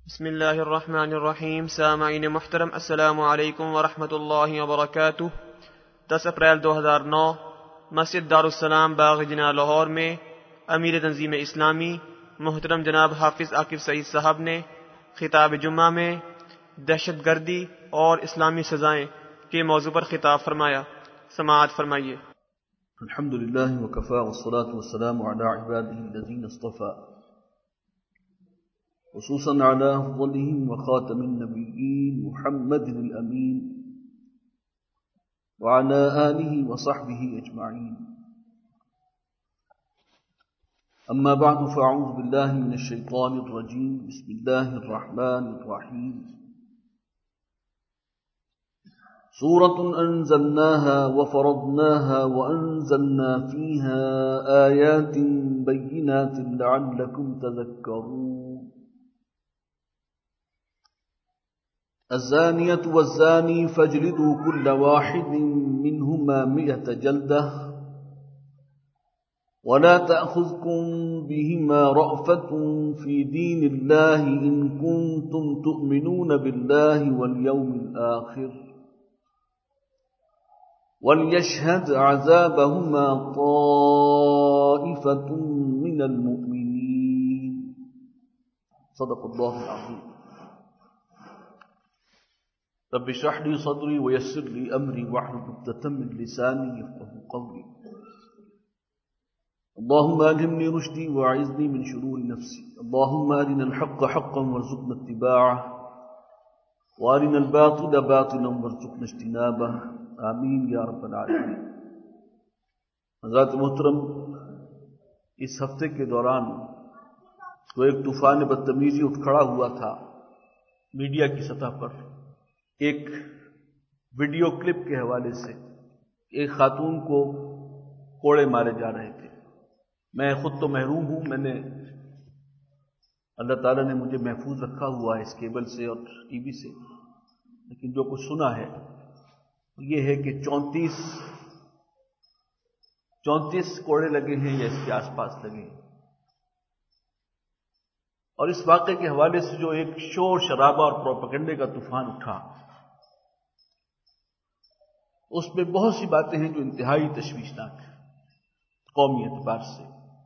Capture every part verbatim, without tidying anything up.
بسم اللہ الرحمن الرحیم. سامعین محترم، السلام علیکم ورحمۃ اللہ وبرکاتہ. دس اپریل دو ہزار نو مسجد دارالسلام باغ جناح لاہور میں امیر تنظیم اسلامی محترم جناب حافظ عاقب سعید صاحب نے خطاب جمعہ میں دہشت گردی اور اسلامی سزائیں کے موضوع پر خطاب فرمایا. سماعت فرمائیے. الحمد للہ وکفى والصلاة والسلام على عباده الذين اصطفى خصوصا على أفضلهم وخاتم النبيين محمد الأمين وعلى آله وصحبه أجمعين. أما بعد فأعوذ بالله من الشيطان الرجيم. بسم الله الرحمن الرحيم. سورة أنزلناها وفرضناها وأنزلنا فيها آيات بينات لعلكم تذكرون. الزانية والزاني فاجلدوا كل واحد منهما مئة جلدة ولا تأخذكم بهما رأفة في دين الله إن كنتم تؤمنون بالله واليوم الآخر وليشهد عذابهما طائفة من المؤمنين. صدق الله العظيم. رب اشرح لي صدري ويسر لي امري واحلل عقدة من لساني يفقهوا قولي. اللهم الهمني رشدي واعذني من شرور نفسي. اللهم ارنا الحق حقا وارزقنا اتباعه وارنا الباطل باطلا وارزقنا اجتنابه. آمین یا رب العالمین. حضرات محترم، اس ہفتے کے دوران تو ایک طوفان بدتمیزی اٹھ کھڑا ہوا تھا میڈیا کی سطح پر. ایک ویڈیو کلپ کے حوالے سے ایک خاتون کو کوڑے مارے جا رہے تھے. میں خود تو محروم ہوں، میں نے اللہ تعالیٰ نے مجھے محفوظ رکھا ہوا ہے اس کیبل سے اور ٹی وی سے، لیکن جو کچھ سنا ہے یہ ہے کہ چونتیس چونتیس کوڑے لگے ہیں یا اس کے آس پاس لگے ہیں. اور اس واقعے کے حوالے سے جو ایک شور شرابہ اور پروپیگنڈے کا طوفان اٹھا، اس میں بہت سی باتیں ہیں جو انتہائی تشویشناک ہیں. قومی اعتبار سے،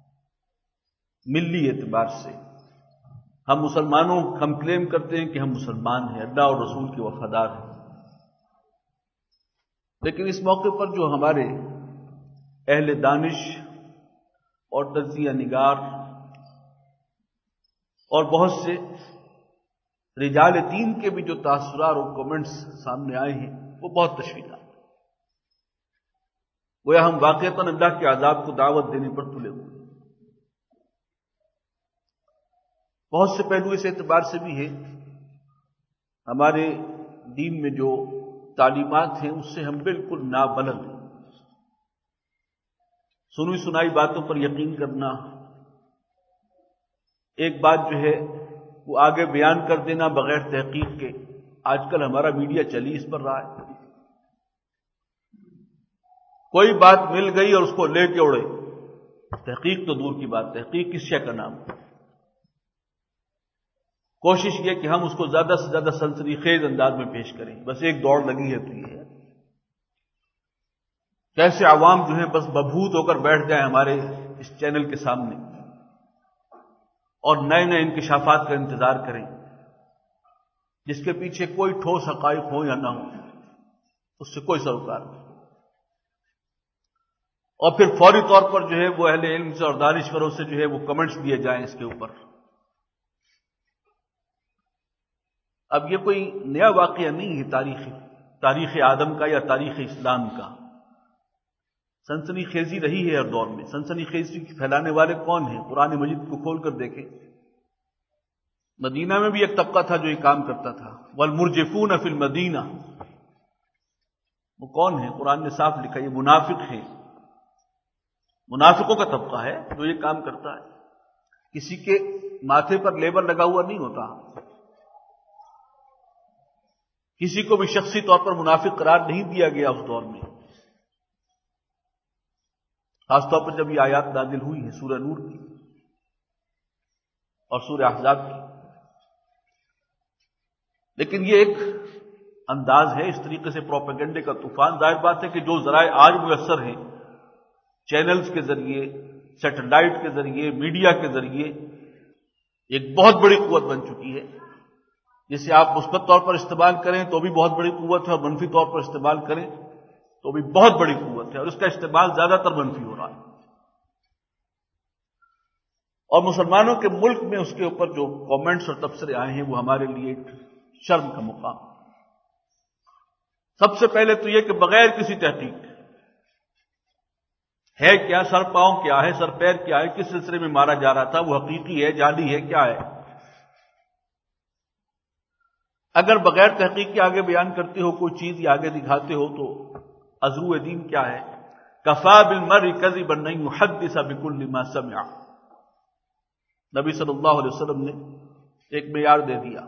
ملی اعتبار سے ہم مسلمانوں ہم کلیم کرتے ہیں کہ ہم مسلمان ہیں، اللہ اور رسول کے وفادار ہیں، لیکن اس موقع پر جو ہمارے اہل دانش اور تجزیہ نگار اور بہت سے رجال دین کے بھی جو تاثرات اور کمنٹس سامنے آئے ہیں وہ بہت تشویشناک. گویا ہم واقعتاً اللہ کے عذاب کو دعوت دینے پر تلے ہوئے. بہت سے پہلو اس اعتبار سے بھی ہے، ہمارے دین میں جو تعلیمات ہیں اس سے ہم بالکل نابلد ہیں. سنی سنائی باتوں پر یقین کرنا، ایک بات جو ہے وہ آگے بیان کر دینا بغیر تحقیق کے. آج کل ہمارا میڈیا چلی اس پر رہا ہے. کوئی بات مل گئی اور اس کو لے کے اڑے. تحقیق تو دور کی بات، تحقیق کس شے کا نام. کوشش یہ کہ ہم اس کو زیادہ سے زیادہ سنسنی خیز انداز میں پیش کریں. بس ایک دوڑ لگی ہے تو یہ ہے کیسے عوام جو ہیں بس ببھوت ہو کر بیٹھ جائیں ہمارے اس چینل کے سامنے اور نئے نئے انکشافات کا انتظار کریں جس کے پیچھے کوئی ٹھوس حقائق ہو یا نہ ہو، اس سے کوئی سروکار نہیں. اور پھر فوری طور پر جو ہے وہ اہل علم سے اور دانشوروں سے جو ہے وہ کمنٹس دیے جائیں اس کے اوپر. اب یہ کوئی نیا واقعہ نہیں ہے تاریخی تاریخ آدم کا یا تاریخ اسلام کا. سنسنی خیزی رہی ہے ہر دور میں. سنسنی خیزی پھیلانے والے کون ہیں؟ قرآن مجید کو کھول کر دیکھیں. مدینہ میں بھی ایک طبقہ تھا جو یہ کام کرتا تھا. والمرجفون فی المدینہ، وہ کون ہیں؟ قرآن نے صاف لکھا یہ منافق ہیں. منافقوں کا طبقہ ہے جو یہ کام کرتا ہے. کسی کے ماتھے پر لیبل لگا ہوا نہیں ہوتا. کسی کو بھی شخصی طور پر منافق قرار نہیں دیا گیا اس دور میں. خاص طور پر جب یہ آیات نازل ہوئی ہیں سورہ نور کی اور سورہ احزاب کی. لیکن یہ ایک انداز ہے، اس طریقے سے پروپیگنڈے کا طوفان. ظاہر بات ہے کہ جو ذرائع آج میسر ہیں، چینلز کے ذریعے، سیٹلائٹ کے ذریعے، میڈیا کے ذریعے، ایک بہت بڑی قوت بن چکی ہے، جسے آپ مثبت طور پر استعمال کریں تو بھی بہت بڑی قوت ہے، اور منفی طور پر استعمال کریں تو بھی بہت بڑی قوت ہے، اور اس کا استعمال زیادہ تر منفی ہو رہا ہے. اور مسلمانوں کے ملک میں اس کے اوپر جو کامنٹس اور تبصرے آئے ہیں وہ ہمارے لیے ایک شرم کا مقام. سب سے پہلے تو یہ کہ بغیر کسی تحقیق ہے کیا، سر پاؤں کیا ہے، سر پیر کیا ہے، کس سلسلے میں مارا جا رہا تھا، وہ حقیقی ہے، جعلی ہے، کیا ہے. اگر بغیر تحقیق کے آگے بیان کرتے ہو کوئی چیز یا آگے دکھاتے ہو تو ازرو دین کیا ہے. کفا بالمرء کذبا ان یحدث بکل ما سمع. نبی صلی اللہ علیہ وسلم نے ایک معیار دے دیا.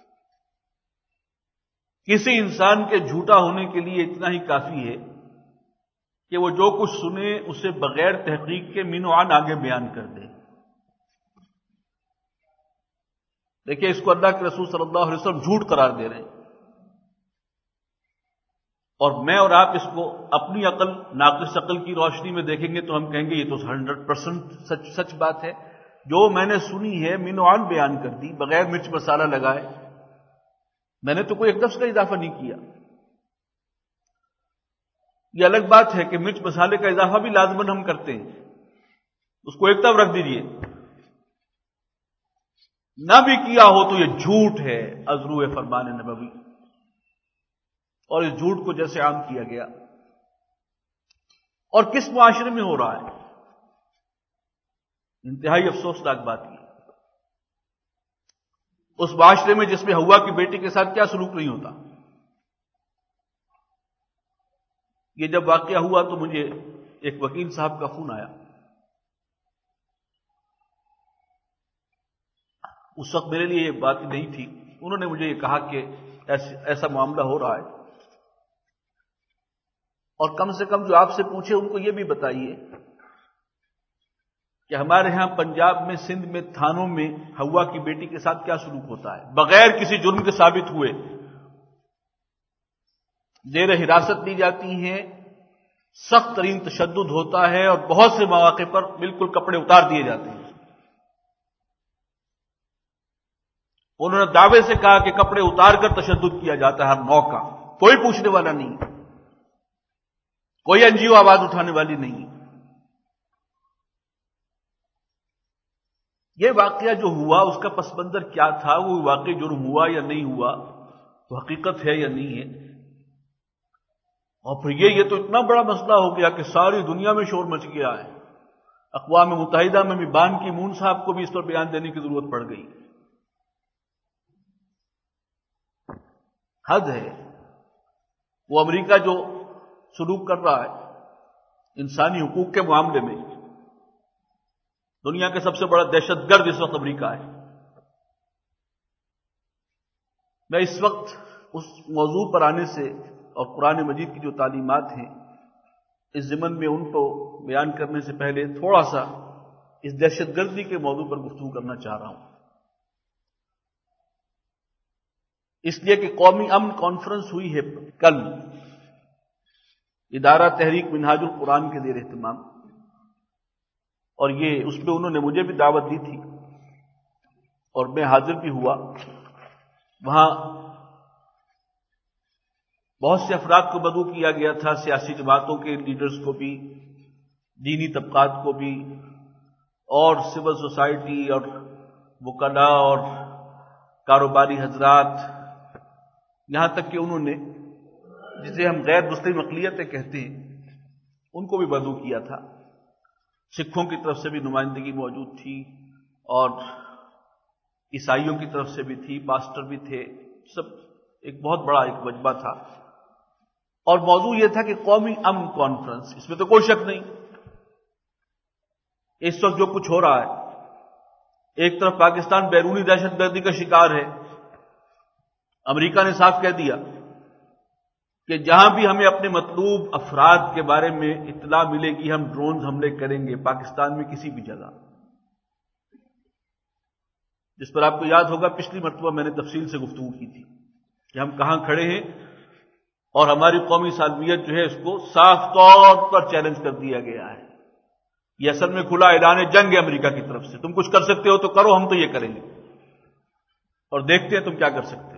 کسی انسان کے جھوٹا ہونے کے لیے اتنا ہی کافی ہے کہ وہ جو کچھ سنے اسے بغیر تحقیق کے مین و عن آگے بیان کر دے. دیکھیے اس کو اللہ کے رسول صلی اللہ علیہ وسلم جھوٹ قرار دے رہے ہیں، اور میں اور آپ اس کو اپنی عقل، ناقص عقل کی روشنی میں دیکھیں گے تو ہم کہیں گے یہ تو ہنڈریڈ پرسینٹ سچ سچ بات ہے. جو میں نے سنی ہے مین و عن بیان کر دی بغیر مرچ مسالہ لگائے. میں نے تو کوئی ایک لفظ کا اضافہ نہیں کیا. یہ الگ بات ہے کہ مرچ مسالے کا اضافہ بھی لازماً ہم کرتے ہیں، اس کو ایک طرف رکھ دیجئے. نہ بھی کیا ہو تو یہ جھوٹ ہے، ازرو فرمان نبوی. اور اس جھوٹ کو جیسے عام کیا گیا، اور کس معاشرے میں ہو رہا ہے، انتہائی افسوسناک بات یہ. اس معاشرے میں جس میں ہوا کی بیٹی کے ساتھ کیا سلوک نہیں ہوتا. یہ جب واقعہ ہوا تو مجھے ایک وکیل صاحب کا فون آیا. اس وقت میرے لیے یہ بات نہیں تھی. انہوں نے مجھے یہ کہا کہ ایسا معاملہ ہو رہا ہے، اور کم سے کم جو آپ سے پوچھے ان کو یہ بھی بتائیے کہ ہمارے ہاں پنجاب میں، سندھ میں، تھانوں میں ہوا کی بیٹی کے ساتھ کیا سلوک ہوتا ہے. بغیر کسی جرم کے ثابت ہوئے زیر حراست لی جاتی ہیں، سخت ترین تشدد ہوتا ہے، اور بہت سے مواقع پر بالکل کپڑے اتار دیے جاتے ہیں. انہوں نے دعوے سے کہا کہ کپڑے اتار کر تشدد کیا جاتا ہے ہر موقع. کوئی پوچھنے والا نہیں، کوئی این جی او آواز اٹھانے والی نہیں. یہ واقعہ جو ہوا اس کا پس منظر کیا تھا، وہ واقعی جرم ہوا یا نہیں ہوا، تو حقیقت ہے یا نہیں ہے. اور پھر یہ یہ تو اتنا بڑا مسئلہ ہو گیا کہ ساری دنیا میں شور مچ گیا ہے. اقوام متحدہ میں بھی بان کی مون صاحب کو بھی اس پر بیان دینے کی ضرورت پڑ گئی. حد ہے. وہ امریکہ جو سلوک کر رہا ہے انسانی حقوق کے معاملے میں، دنیا کے سب سے بڑا دہشت گرد اس وقت امریکہ ہے. میں اس وقت اس موضوع پر آنے سے اور قرآن مجید کی جو تعلیمات ہیں اس ضمن میں ان کو بیان کرنے سے پہلے تھوڑا سا اس دہشت گردی کے موضوع پر گفتگو کرنا چاہ رہا ہوں. اس لیے کہ قومی امن کانفرنس ہوئی ہے کل ادارہ تحریک منہاج القرآن کے زیر اہتمام، اور یہ اس میں انہوں نے مجھے بھی دعوت دی تھی اور میں حاضر بھی ہوا. وہاں بہت سے افراد کو مدعو کیا گیا تھا، سیاسی جماعتوں کے لیڈرز کو بھی، دینی طبقات کو بھی، اور سول سوسائٹی اور وکلاء اور کاروباری حضرات، یہاں تک کہ انہوں نے جسے ہم غیر مسلم اقلیتیں کہتے ہیں ان کو بھی مدعو کیا تھا. سکھوں کی طرف سے بھی نمائندگی موجود تھی اور عیسائیوں کی طرف سے بھی تھی، پاسٹر بھی تھے. سب ایک بہت بڑا ایک مجمع تھا، اور موضوع یہ تھا کہ قومی امن کانفرنس. اس میں تو کوئی شک نہیں اس وقت جو کچھ ہو رہا ہے، ایک طرف پاکستان بیرونی دہشت گردی کا شکار ہے. امریکہ نے صاف کہہ دیا کہ جہاں بھی ہمیں اپنے مطلوب افراد کے بارے میں اطلاع ملے گی ہم ڈرونز حملے کریں گے پاکستان میں کسی بھی جگہ. جس پر آپ کو یاد ہوگا پچھلی مرتبہ میں نے تفصیل سے گفتگو کی تھی. کہ ہم کہاں کھڑے ہیں، اور ہماری قومی سالمیت جو ہے اس کو صاف طور پر چیلنج کر دیا گیا ہے۔ یہ اصل میں کھلا اعلان جنگ ہے امریکہ کی طرف سے، تم کچھ کر سکتے ہو تو کرو، ہم تو یہ کریں گے اور دیکھتے ہیں تم کیا کر سکتے ہو۔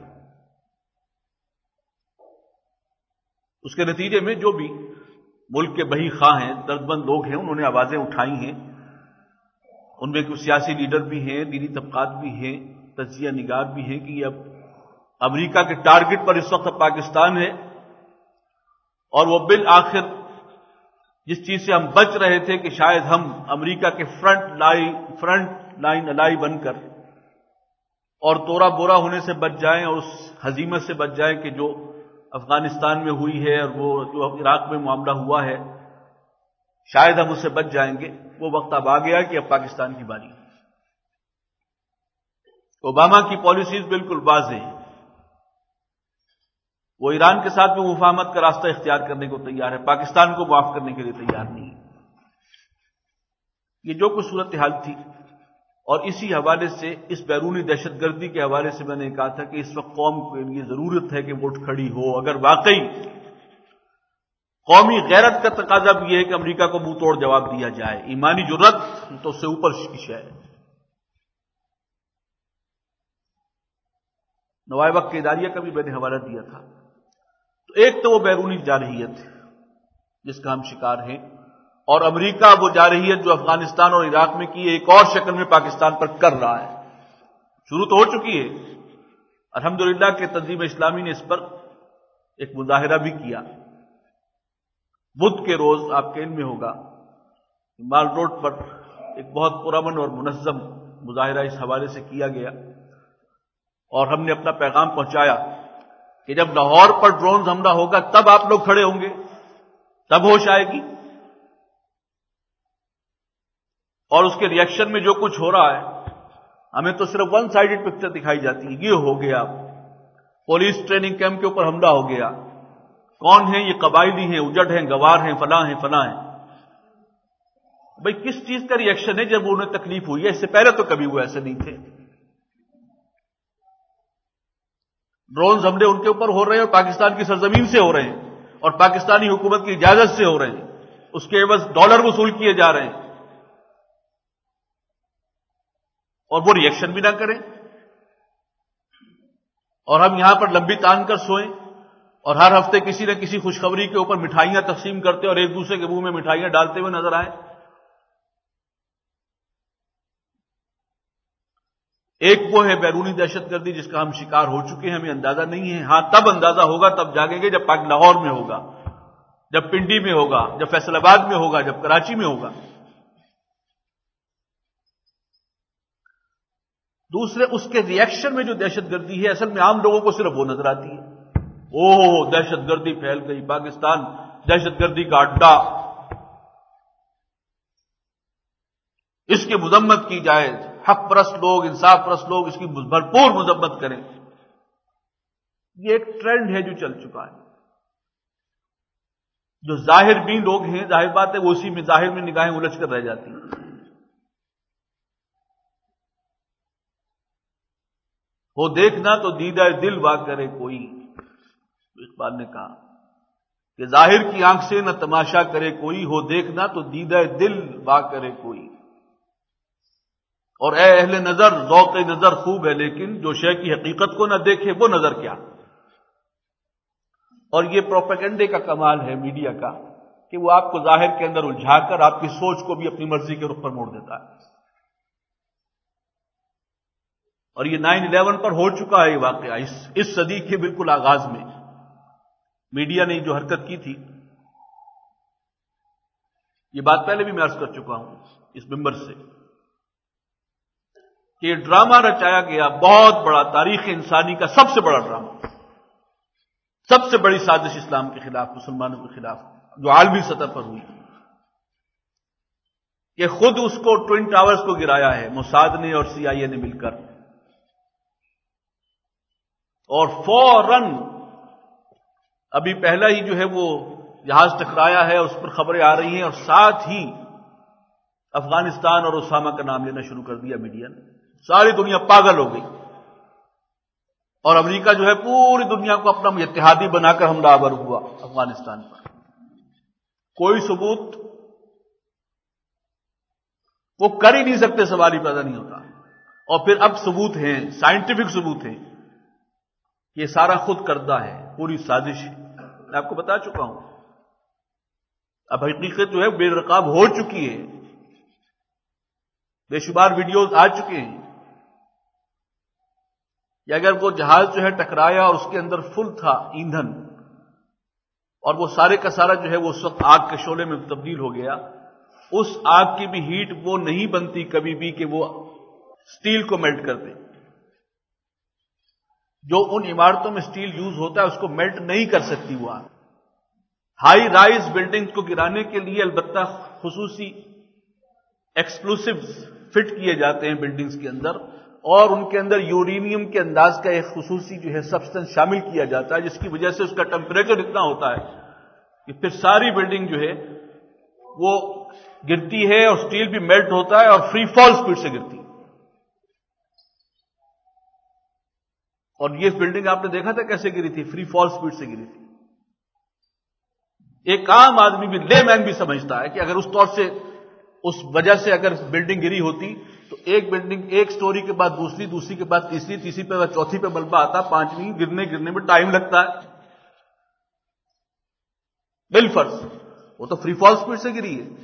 اس کے نتیجے میں جو بھی ملک کے بہی خواہ ہیں، دردمند لوگ ہیں، انہوں نے آوازیں اٹھائی ہیں، ان میں کچھ سیاسی لیڈر بھی ہیں، دینی طبقات بھی ہیں، تجزیہ نگار بھی ہیں کہ یہ اب امریکہ کے ٹارگٹ پر اس وقت پاکستان ہے، اور وہ بالآخر جس چیز سے ہم بچ رہے تھے کہ شاید ہم امریکہ کے فرنٹ لائی فرنٹ لائن الائی بن کر اور تورا بورا ہونے سے بچ جائیں، اور اس ہزیمت سے بچ جائیں کہ جو افغانستان میں ہوئی ہے اور وہ جو عراق میں معاملہ ہوا ہے، شاید ہم اس سے بچ جائیں گے، وہ وقت اب آ گیا کہ اب پاکستان کی باری۔ اوباما کی پالیسیز بالکل واضح ہیں، وہ ایران کے ساتھ بھی مفاہمت کا راستہ اختیار کرنے کو تیار ہے، پاکستان کو معاف کرنے کے لیے تیار نہیں ہے۔ یہ جو کچھ صورتحال تھی، اور اسی حوالے سے اس بیرونی دہشت گردی کے حوالے سے میں نے کہا تھا کہ اس وقت قوم کو یہ ضرورت ہے کہ وہ اٹھ کھڑی ہو۔ اگر واقعی قومی غیرت کا تقاضا بھی یہ ہے کہ امریکہ کو منہ توڑ جواب دیا جائے، ایمانی جرت تو اس سے اوپر کی شے ہے۔ نوائے وقت کے اداریہ کا بھی میں نے حوالہ دیا تھا۔ تو ایک تو وہ بیرونی جارحیت جس کا ہم شکار ہیں، اور امریکہ وہ جارحیت جو افغانستان اور عراق میں کی ایک اور شکل میں پاکستان پر کر رہا ہے، شروع تو ہو چکی ہے۔ الحمدللہ کہ تنظیم اسلامی نے اس پر ایک مظاہرہ بھی کیا۔ بدھ کے روز آپ کے علم میں ہوگا مال روڈ پر ایک بہت پرامن اور منظم مظاہرہ اس حوالے سے کیا گیا، اور ہم نے اپنا پیغام پہنچایا کہ جب لاہور پر ڈرون حملہ ہوگا تب آپ لوگ کھڑے ہوں گے، تب ہوش آئے گی۔ اور اس کے ری ایکشن میں جو کچھ ہو رہا ہے، ہمیں تو صرف ون سائیڈڈ پکچر دکھائی جاتی ہے۔ یہ ہو گیا، پولیس ٹریننگ کیمپ کے اوپر حملہ ہو گیا، کون ہیں یہ؟ قبائلی ہیں، اجڑ ہیں، گوار ہیں، فلاں ہیں فلاں ہیں۔ بھئی کس چیز کا ری ایکشن ہے جب انہیں تکلیف ہوئی ہے؟ اس سے پہلے تو کبھی وہ ایسے نہیں تھے۔ ڈرونز حملے ان کے اوپر ہو رہے ہیں اور پاکستان کی سرزمین سے ہو رہے ہیں، اور پاکستانی حکومت کی اجازت سے ہو رہے ہیں، اس کے عوض ڈالر وصول کیے جا رہے ہیں، اور وہ ری ایکشن بھی نہ کریں، اور ہم یہاں پر لمبی تان کر سوئیں، اور ہر ہفتے کسی نہ کسی خوشخبری کے اوپر مٹھائیاں تقسیم کرتے اور ایک دوسرے کے منہ میں مٹھائیاں ڈالتے ہوئے نظر آئیں۔ ایک وہ ہے بیرونی دہشت گردی جس کا ہم شکار ہو چکے ہیں، ہمیں اندازہ نہیں ہے۔ ہاں تب اندازہ ہوگا، تب جاگیں گے جب پاک لاہور میں ہوگا، جب پنڈی میں ہوگا، جب فیصل آباد میں ہوگا، جب کراچی میں ہوگا۔ دوسرے اس کے ری ایکشن میں جو دہشت گردی ہے، اصل میں عام لوگوں کو صرف وہ نظر آتی ہے، اوہ دہشت گردی پھیل گئی، پاکستان دہشت گردی کا اڈا، اس کی مذمت کی جائے، حق پرست لوگ، انصاف پرست لوگ اس کی بھرپور مذمت کریں۔ یہ ایک ٹرینڈ ہے جو چل چکا ہے۔ جو ظاہر بین لوگ ہیں، ظاہر بات ہے وہ اسی میں ظاہر میں نگاہیں الجھ کر رہ جاتی ہیں۔ ہو دیکھنا تو دیدہ دل وا کرے کوئی، اقبال نے کہا کہ ظاہر کی آنکھ سے نہ تماشا کرے کوئی، ہو دیکھنا تو دیدہ دل وا کرے کوئی۔ اور اے اہل نظر ذوق نظر خوب ہے، لیکن جو شے کی حقیقت کو نہ دیکھے وہ نظر کیا۔ اور یہ پروپیگنڈے کا کمال ہے میڈیا کا کہ وہ آپ کو ظاہر کے اندر الجھا کر آپ کی سوچ کو بھی اپنی مرضی کے رخ پر موڑ دیتا ہے۔ اور یہ نائن الیون پر ہو چکا ہے یہ واقعہ، اس اس صدی کے بالکل آغاز میں میڈیا نے جو حرکت کی تھی، یہ بات پہلے بھی میں عرض کر چکا ہوں اس ممبر سے کہ یہ ڈرامہ رچایا گیا، بہت بڑا، تاریخ انسانی کا سب سے بڑا ڈرامہ، سب سے بڑی سازش اسلام کے خلاف، مسلمانوں کے خلاف جو عالمی سطح پر ہوئی، کہ خود اس کو ٹوئن ٹاورز کو گرایا ہے موساد نے اور سی آئی اے نے مل کر، اور فوراً ابھی پہلا ہی جو ہے وہ جہاز ٹکرایا ہے، اس پر خبریں آ رہی ہیں، اور ساتھ ہی افغانستان اور اسامہ کا نام لینا شروع کر دیا میڈیا نے۔ ساری دنیا پاگل ہو گئی، اور امریکہ جو ہے پوری دنیا کو اپنا اتحادی بنا کر حملہ آور ہوا افغانستان پر. کوئی ثبوت وہ کر ہی نہیں سکتے، سوال ہی پیدا نہیں ہوتا. اور پھر اب ثبوت ہیں، سائنٹیفک ثبوت ہیں، یہ سارا خود کردہ ہے، پوری سازش ہے. میں آپ کو بتا چکا ہوں. اب حقیقت جو ہے بے نقاب ہو چکی ہے، بے شمار ویڈیوز آ چکے ہیں. یا اگر وہ جہاز جو ہے ٹکرایا اور اس کے اندر فل تھا ایندھن، اور وہ سارے کا سارا جو ہے وہ اس وقت آگ کے شعلے میں تبدیل ہو گیا، اس آگ کی بھی ہیٹ وہ نہیں بنتی کبھی بھی کہ وہ سٹیل کو میلٹ کر دے. جو ان عمارتوں میں سٹیل یوز ہوتا ہے اس کو میلٹ نہیں کر سکتی وہ آگ. ہائی رائز بلڈنگ کو گرانے کے لیے البتہ خصوصی ایکسپلوسیوز فٹ کیے جاتے ہیں بلڈنگز کے اندر، اور ان کے اندر یورینیم کے انداز کا ایک خصوصی جو ہے سبسٹنس شامل کیا جاتا ہے، جس کی وجہ سے اس کا ٹمپریچر اتنا ہوتا ہے کہ پھر ساری بلڈنگ جو ہے وہ گرتی ہے، اور سٹیل بھی میلٹ ہوتا ہے اور فری فال سپیڈ سے گرتی ہے. اور یہ بلڈنگ آپ نے دیکھا تھا کیسے گری تھی؟ فری فال سپیڈ سے گری تھی. ایک عام آدمی بھی، لے مین بھی سمجھتا ہے کہ اگر اس طور سے اس وجہ سے اگر بلڈنگ گری ہوتی تو ایک بلڈنگ ایک سٹوری کے بعد دوسری، دوسری کے بعد تیسری، تیسری پہ چوتھی پہ ملبہ آتا، پانچویں گرنے گرنے میں ٹائم لگتا ہے. بالفرض وہ تو فری فال سپیڈ سے گری ہے.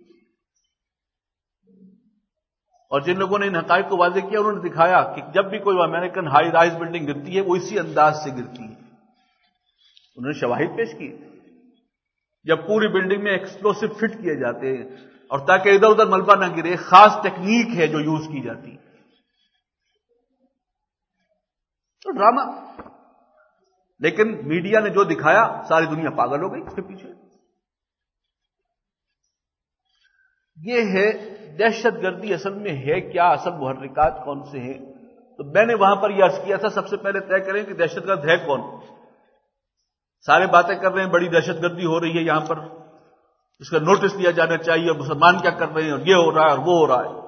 اور جن لوگوں نے ان حقائق کو واضح کیا انہوں نے دکھایا کہ جب بھی کوئی امریکن ہائی رائز بلڈنگ گرتی ہے وہ اسی انداز سے گرتی ہے. انہوں نے شواہد پیش کی. جب پوری بلڈنگ میں ایکسپلوسو فٹ کیے جاتے ہیں اور تاکہ ادھر ادھر ملبہ نہ گرے، خاص ٹیکنیک ہے جو یوز کی جاتی. تو ڈرامہ، لیکن میڈیا نے جو دکھایا ساری دنیا پاگل ہو گئی اس کے پیچھے. یہ ہے دہشت گردی. اصل میں ہے کیا؟ اصل محرکات کون سے ہیں؟ تو میں نے وہاں پر یہ عرض کیا تھا سب سے پہلے طے کریں کہ دہشت گرد ہے کون. سارے باتیں کر رہے ہیں بڑی دہشت گردی ہو رہی ہے یہاں پر، اس کا نوٹس لیا جانا چاہیے، اور مسلمان کیا کر رہے ہیں اور یہ ہو رہا ہے اور وہ ہو رہا ہے.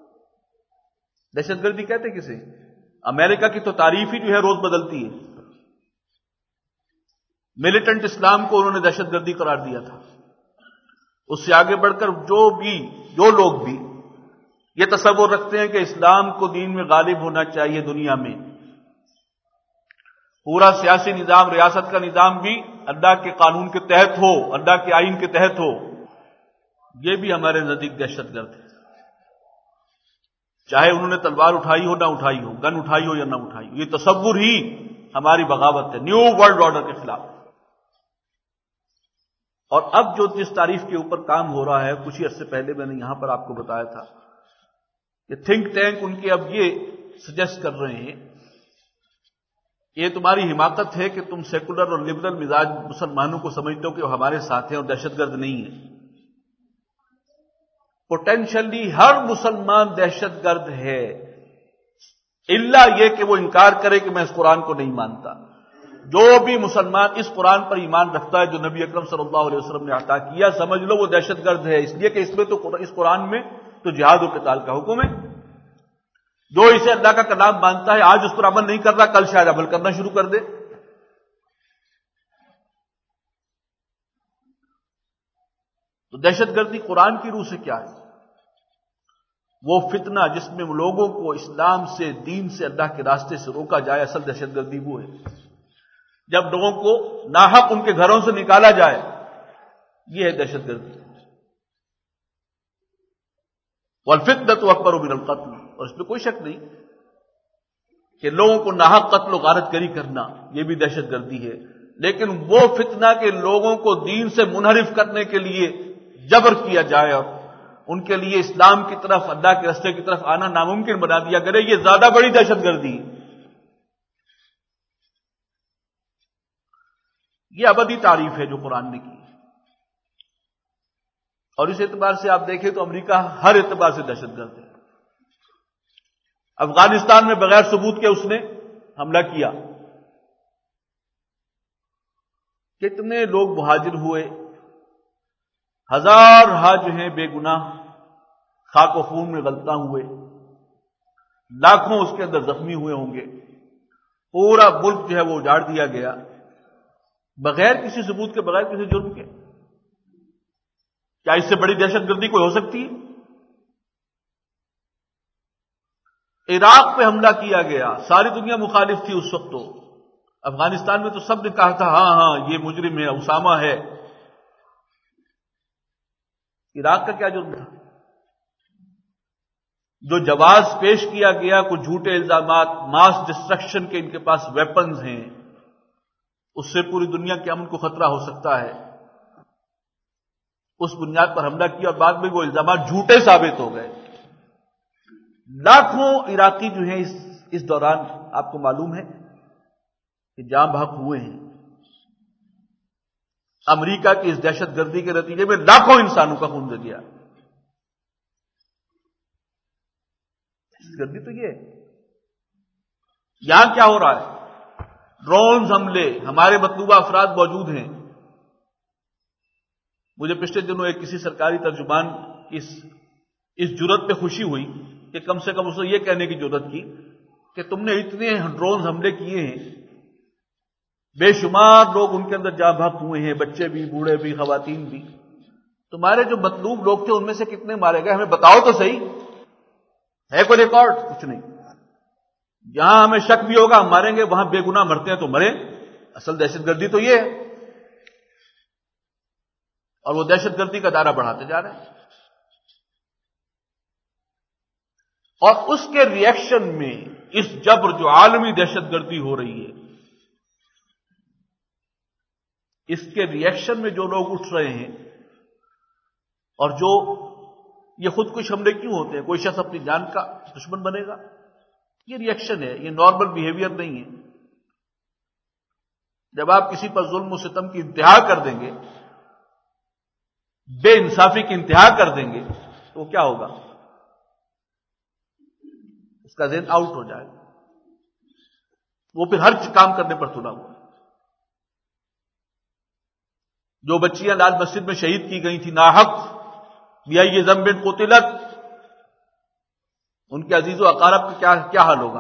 دہشت گردی کہتے کسے؟ امریکہ کی تو تعریف ہی جو ہے روز بدلتی ہے. ملیٹنٹ اسلام کو انہوں نے دہشت گردی قرار دیا تھا. اس سے آگے بڑھ کر جو بھی جو لوگ بھی یہ تصور رکھتے ہیں کہ اسلام کو دین میں غالب ہونا چاہیے دنیا میں، پورا سیاسی نظام، ریاست کا نظام بھی اللہ کے قانون کے تحت ہو، اللہ کے آئین کے تحت ہو، یہ بھی ہمارے نزدیک دہشت گرد ہے. چاہے انہوں نے تلوار اٹھائی ہو نہ اٹھائی ہو، گن اٹھائی ہو یا نہ اٹھائی ہو، یہ تصور ہی ہماری بغاوت ہے، نیو ورلڈ آرڈر کے خلاف. اور اب جو جس تاریخ کے اوپر کام ہو رہا ہے، کچھ ہی عرصے پہلے میں نے یہاں پر آپ کو بتایا تھا کہ تھنک ٹینک ان کے اب یہ سجیسٹ کر رہے ہیں، یہ تمہاری حماقت ہے کہ تم سیکولر اور لبرل مزاج مسلمانوں کو سمجھتے ہو کہ وہ ہمارے ساتھ ہیں اور دہشت گرد نہیں ہیں. پوٹینشلی ہر مسلمان دہشت گرد ہے، الا یہ کہ وہ انکار کرے کہ میں اس قرآن کو نہیں مانتا. جو بھی مسلمان اس قرآن پر ایمان رکھتا ہے جو نبی اکرم صلی اللہ علیہ وسلم نے عطا کیا، سمجھ لو وہ دہشت گرد ہے، اس لیے کہ اس میں تو اس قرآن میں تو جہاد و قتال کا حکم ہے. جو اسے اللہ کا کلام مانتا ہے، آج اس پر عمل نہیں کر رہا، کل شاید عمل کرنا شروع کر دے. تو دہشت گردی قرآن کی روح سے کیا ہے؟ وہ فتنہ جس میں لوگوں کو اسلام سے، دین سے، اللہ کے راستے سے روکا جائے. اصل دہشت گردی وہ ہے جب لوگوں کو ناحق ان کے گھروں سے نکالا جائے، یہ ہے دہشت گردی. والفتنة اکبر من القتل، اور اس میں کوئی شک نہیں کہ لوگوں کو ناحق قتل و غارت گری کرنا یہ بھی دہشت گردی ہے. لیکن وہ فتنہ کہ لوگوں کو دین سے منحرف کرنے کے لیے جبر کیا جائے اور ان کے لیے اسلام کی طرف، اللہ کے راستے کی طرف آنا ناممکن بنا دیا کرے، یہ زیادہ بڑی دہشت گردی ہے. یہ ابدی تعریف ہے جو قرآن نے کی. اور اس اعتبار سے آپ دیکھیں تو امریکہ ہر اعتبار سے دہشت گرد ہے. افغانستان میں بغیر ثبوت کے اس نے حملہ کیا. کتنے لوگ مہاجر ہوئے، ہزار ہا جو ہیں بے گناہ خاک و خون میں غلطاں ہوئے، لاکھوں اس کے اندر زخمی ہوئے ہوں گے. پورا ملک جو ہے وہ اجاڑ دیا گیا بغیر کسی ثبوت کے، بغیر کسی جرم کے. کیا اس سے بڑی دہشت گردی کوئی ہو سکتی ہے؟ عراق پہ حملہ کیا گیا، ساری دنیا مخالف تھی اس وقت. تو افغانستان میں تو سب نے کہا تھا ہاں ہاں یہ مجرم ہے، اسامہ ہے. عراق کا کیا جرم تھا؟ جو جواز پیش کیا گیا، کچھ جھوٹے الزامات، ماس ڈسٹرکشن کے ان کے پاس ویپنز ہیں، اس سے پوری دنیا کے امن کو خطرہ ہو سکتا ہے، اس بنیاد پر حملہ کیا اور بعد میں وہ الزامات جھوٹے ثابت ہو گئے. لاکھوں عراقی جو ہیں اس اس دوران آپ کو معلوم ہے کہ جاں بحق ہوئے ہیں. امریکہ کی اس دہشت گردی کے نتیجے میں لاکھوں انسانوں کا خون گیا. دہشت گردی تو یہ ہے. یہاں کیا ہو رہا ہے؟ ڈرونز حملے، ہمارے مطلوبہ افراد موجود ہیں. مجھے پچھلے دنوں ایک کسی سرکاری ترجمان کی اس اس جرت پہ خوشی ہوئی کہ کم سے کم اس نے یہ کہنے کی جرت کی کہ تم نے اتنے ڈرونز حملے کیے ہیں، بے شمار لوگ ان کے اندر جاں بحق ہوئے ہیں، بچے بھی، بوڑھے بھی، خواتین بھی. تمہارے جو مطلوب لوگ تھے ان میں سے کتنے مارے گئے ہمیں بتاؤ تو صحیح. ہے کوئی ریکارڈ؟ کچھ نہیں. جہاں ہمیں شک بھی ہوگا ہم ماریں گے، وہاں بے گناہ مرتے ہیں تو مریں. اصل دہشت گردی تو یہ ہے. اور وہ دہشت گردی کا دائرہ بڑھاتے جا رہے ہیں. اور اس کے ری ایکشن میں اس جبر جو عالمی دہشت گردی ہو رہی ہے، اس کے ری ایکشن میں جو لوگ اٹھ رہے ہیں اور جو یہ خود کش حملے کیوں ہوتے ہیں؟ کوئی شخص اپنی جان کا دشمن بنے گا؟ یہ ری ایکشن ہے، یہ نارمل بیہیویئر نہیں ہے. جب آپ کسی پر ظلم و ستم کی انتہا کر دیں گے، بے انصافی کی انتہا کر دیں گے، تو کیا ہوگا؟ اس کا ذہن آؤٹ ہو جائے گا. وہ پھر ہر کام کرنے پر تلا ہوا. جو بچیاں لال مسجد میں شہید کی گئی تھی ناحق، بِأَيِّ ذَنبٍ قُتِلَتْ، ان کے عزیز و اقارب کا کیا کیا حال ہوگا؟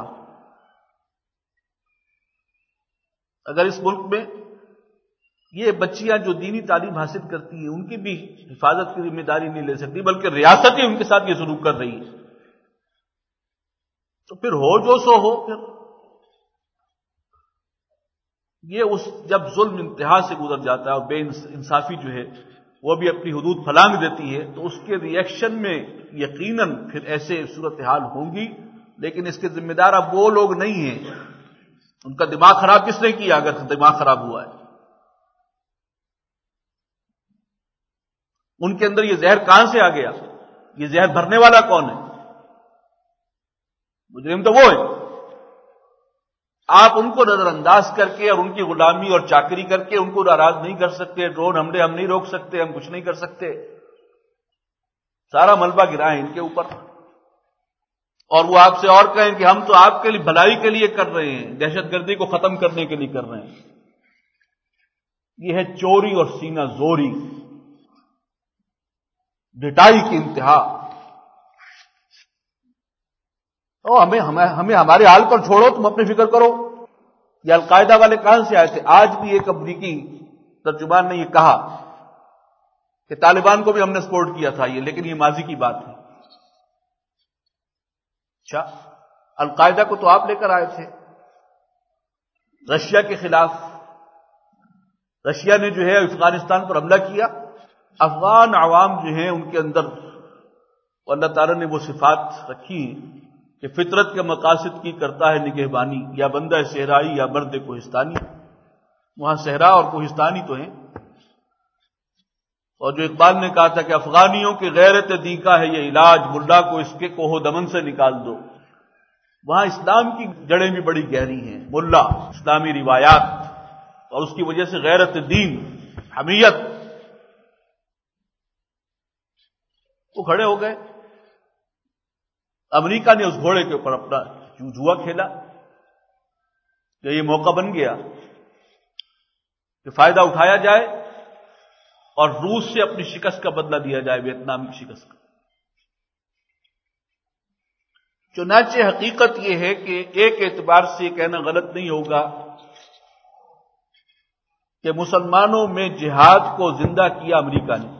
اگر اس ملک میں یہ بچیاں جو دینی تعلیم حاصل کرتی ہیں ان کی بھی حفاظت کی ذمہ داری نہیں لے سکتی، بلکہ ریاست ہی ان کے ساتھ یہ سلوک کر رہی ہے، تو پھر ہو جو سو ہو. پھر یہ اس جب ظلم انتہا سے گزر جاتا ہے اور بے انصافی جو ہے وہ بھی اپنی حدود پھلانگ دیتی ہے، تو اس کے ری ایکشن میں یقیناً پھر ایسے صورتحال ہوں گی. لیکن اس کے ذمہ دار اب وہ لوگ نہیں ہیں. ان کا دماغ خراب کس نے کیا؟ اگر دماغ خراب ہوا ہے، ان کے اندر یہ زہر کہاں سے آ گیا؟ یہ زہر بھرنے والا کون ہے؟ مجرم تو وہ ہے. آپ ان کو نظر انداز کر کے اور ان کی غلامی اور چاکری کر کے ان کو ناراض نہیں کر سکتے. ڈرون حملے ہم نہیں روک سکتے، ہم کچھ نہیں کر سکتے. سارا ملبہ گرائیں ان کے اوپر، اور وہ آپ سے اور کہیں کہ ہم تو آپ کے لیے بھلائی کے لیے کر رہے ہیں، دہشت گردی کو ختم کرنے کے لیے کر رہے ہیں. یہ ہے چوری اور سینہ زوری، ڈٹائی کی انتہا. او ہمیں ہمیں ہمارے حال پر چھوڑو، تم اپنی فکر کرو. یہ القاعدہ والے کہاں سے آئے تھے؟ آج بھی ایک امریکی ترجمان نے یہ کہا کہ طالبان کو بھی ہم نے سپورٹ کیا تھا یہ، لیکن یہ ماضی کی بات ہے. اچھا، القاعدہ کو تو آپ لے کر آئے تھے رشیا کے خلاف. رشیا نے جو ہے افغانستان پر حملہ کیا. افغان عوام جو ہیں ان کے اندر اللہ تعالیٰ نے وہ صفات رکھی ہیں کہ فطرت کے مقاصد کی کرتا ہے نگہبانی، یا بندہ صحرائی یا مرد کوہستانی. وہاں صحرا اور کوہستانی تو ہیں. اور جو اقبال نے کہا تھا کہ افغانیوں کی غیرت دین کا ہے یہ علاج، ملا کو اس کے کوہ و دمن سے نکال دو. وہاں اسلام کی جڑیں بھی بڑی گہری ہیں. ملا، اسلامی روایات، اور اس کی وجہ سے غیرت دین، حمیت. وہ کھڑے ہو گئے. امریکہ نے اس گھوڑے کے اوپر اپنا جوا کھیلا کہ یہ موقع بن گیا کہ فائدہ اٹھایا جائے اور روس سے اپنی شکست کا بدلہ دیا جائے، ویتنام کی شکست کا. چنانچہ حقیقت یہ ہے کہ ایک اعتبار سے یہ کہنا غلط نہیں ہوگا کہ مسلمانوں میں جہاد کو زندہ کیا امریکہ نے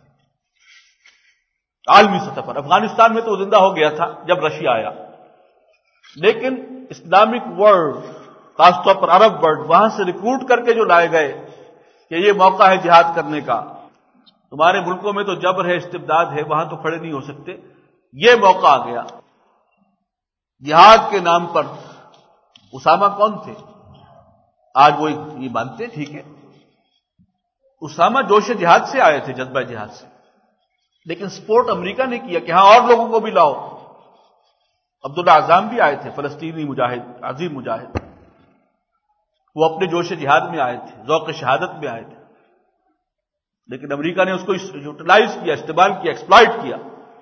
عالمی سطح پر. افغانستان میں تو زندہ ہو گیا تھا جب رشیا آیا، لیکن اسلامک ورلڈ، خاص طور پر عرب ورلڈ، وہاں سے ریکروٹ کر کے جو لائے گئے کہ یہ موقع ہے جہاد کرنے کا. تمہارے ملکوں میں تو جبر ہے، استبداد ہے، وہاں تو کھڑے نہیں ہو سکتے، یہ موقع آ گیا. جہاد کے نام پر اسامہ کون تھے؟ آج وہ یہ مانتے، ٹھیک ہے، اسامہ جوش جہاد سے آئے تھے، جذبہ جہاد سے، لیکن سپورٹ امریکہ نے کیا کہ ہاں اور لوگوں کو بھی لاؤ. عبداللہ اعظم بھی آئے تھے، فلسطینی مجاہد، عظیم مجاہد، وہ اپنے جوش جہاد میں آئے تھے، ذوق شہادت میں آئے تھے، لیکن امریکہ نے اس کو یوٹیلائز کیا، استعمال کیا، ایکسپلائٹ کیا،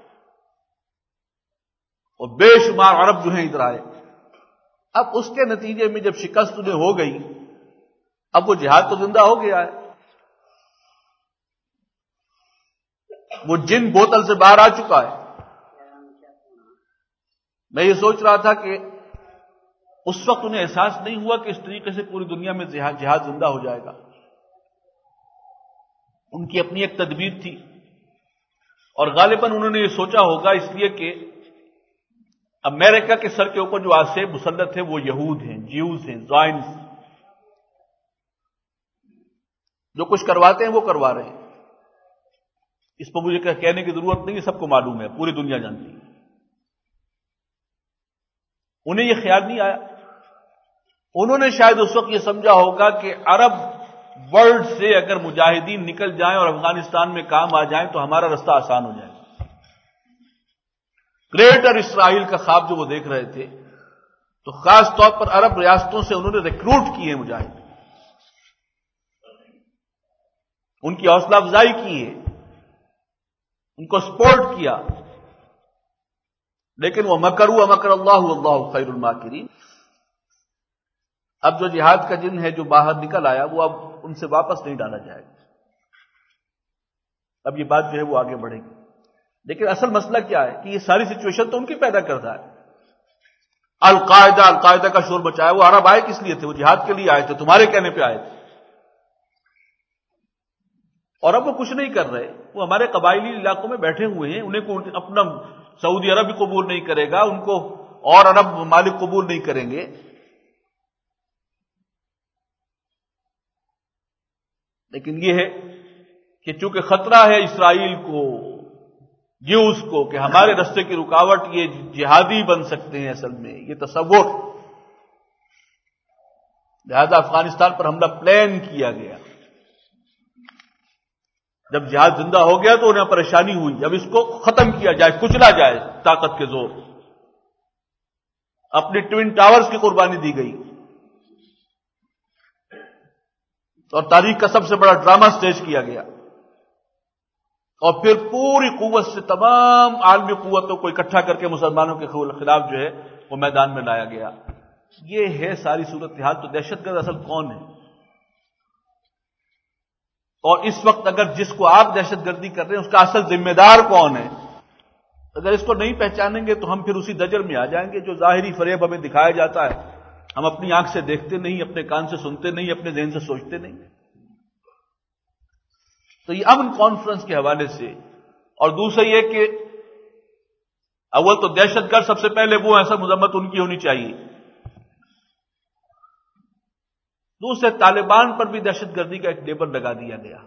اور بے شمار عرب جو ہیں ادھر آئے. اب اس کے نتیجے میں جب شکست انہیں ہو گئی، اب وہ جہاد تو زندہ ہو گیا ہے، وہ جن بوتل سے باہر آ چکا ہے. میں یہ سوچ رہا تھا کہ اس وقت انہیں احساس نہیں ہوا کہ اس طریقے سے پوری دنیا میں جہاد زندہ ہو جائے گا. ان کی اپنی ایک تدبیر تھی، اور غالباً انہوں نے یہ سوچا ہوگا اس لیے کہ امریکہ کے سر کے اوپر جو آسیب مسلط ہے وہ یہود ہیں، جیوز ہیں، زائنز، جو کچھ کرواتے ہیں وہ کروا رہے ہیں. اس پر مجھے کہنے کی ضرورت نہیں ہے، سب کو معلوم ہے، پوری دنیا جانتی ہے. انہیں یہ خیال نہیں آیا. انہوں نے شاید اس وقت یہ سمجھا ہوگا کہ عرب ورلڈ سے اگر مجاہدین نکل جائیں اور افغانستان میں کام آ جائیں تو ہمارا رستہ آسان ہو جائے. گریٹر اسرائیل کا خواب جو وہ دیکھ رہے تھے، تو خاص طور پر عرب ریاستوں سے انہوں نے ریکروٹ کیے مجاہد، ان کی حوصلہ افزائی کی ہے، ان کو سپورٹ کیا. لیکن وہ مکروا مکر اللہ واللہ خیر الماکرین. اب جو جہاد کا جن ہے جو باہر نکل آیا، وہ اب ان سے واپس نہیں ڈالا جائے گا. اب یہ بات جو ہے وہ آگے بڑھے گی. لیکن اصل مسئلہ کیا ہے کہ یہ ساری سچویشن تو ان کی پیدا کرتا ہے. القاعدہ القاعدہ کا شور بچایا، وہ عرب آئے کس لیے تھے؟ وہ جہاد کے لیے آئے تھے، تمہارے کہنے پہ آئے تھے. اور اب وہ کچھ نہیں کر رہے، وہ ہمارے قبائلی علاقوں میں بیٹھے ہوئے ہیں. انہیں کو اپنا سعودی عرب بھی قبول نہیں کرے گا، ان کو اور عرب ممالک قبول نہیں کریں گے. لیکن یہ ہے کہ چونکہ خطرہ ہے اسرائیل کو، جیوز کو، کہ ہمارے رستے کی رکاوٹ یہ جہادی بن سکتے ہیں، اصل میں یہ تصور، لہذا افغانستان پر حملہ پلان کیا گیا. جب جہاد زندہ ہو گیا تو انہیں پریشانی ہوئی، اب اس کو ختم کیا جائے، کچلا جائے طاقت کے زور. اپنی ٹوین ٹاورز کی قربانی دی گئی، اور تاریخ کا سب سے بڑا ڈرامہ سٹیج کیا گیا، اور پھر پوری قوت سے تمام عالمی قوتوں کو اکٹھا کر کے مسلمانوں کے خلاف جو ہے وہ میدان میں لایا گیا. یہ ہے ساری صورتحال. تو دہشت گرد اصل کون ہے؟ اور اس وقت اگر جس کو آپ دہشت گردی کر رہے ہیں اس کا اصل ذمہ دار کون ہے؟ اگر اس کو نہیں پہچانیں گے تو ہم پھر اسی دجر میں آ جائیں گے جو ظاہری فریب ہمیں دکھایا جاتا ہے. ہم اپنی آنکھ سے دیکھتے نہیں، اپنے کان سے سنتے نہیں، اپنے ذہن سے سوچتے نہیں. تو یہ امن کانفرنس کے حوالے سے، اور دوسرا یہ کہ اول تو دہشت گرد سب سے پہلے وہ ایسا مذمت ان کی ہونی چاہیے. دوسرے طالبان پر بھی دہشت گردی کا ایک لیبل لگا دیا گیا.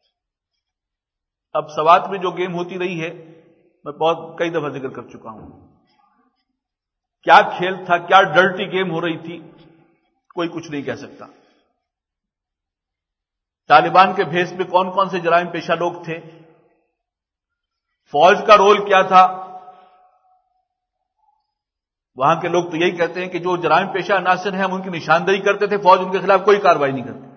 اب سوات میں جو گیم ہوتی رہی ہے میں بہت کئی دفعہ ذکر کر چکا ہوں. کیا کھیل تھا، کیا ڈرٹی گیم ہو رہی تھی، کوئی کچھ نہیں کہہ سکتا. طالبان کے بھیس میں کون کون سے جرائم پیشہ لوگ تھے، فوج کا رول کیا تھا. وہاں کے لوگ تو یہی کہتے ہیں کہ جو جرائم پیشہ عناصر ہیں ہم ان کی نشاندہی کرتے تھے، فوج ان کے خلاف کوئی کارروائی نہیں کرتی.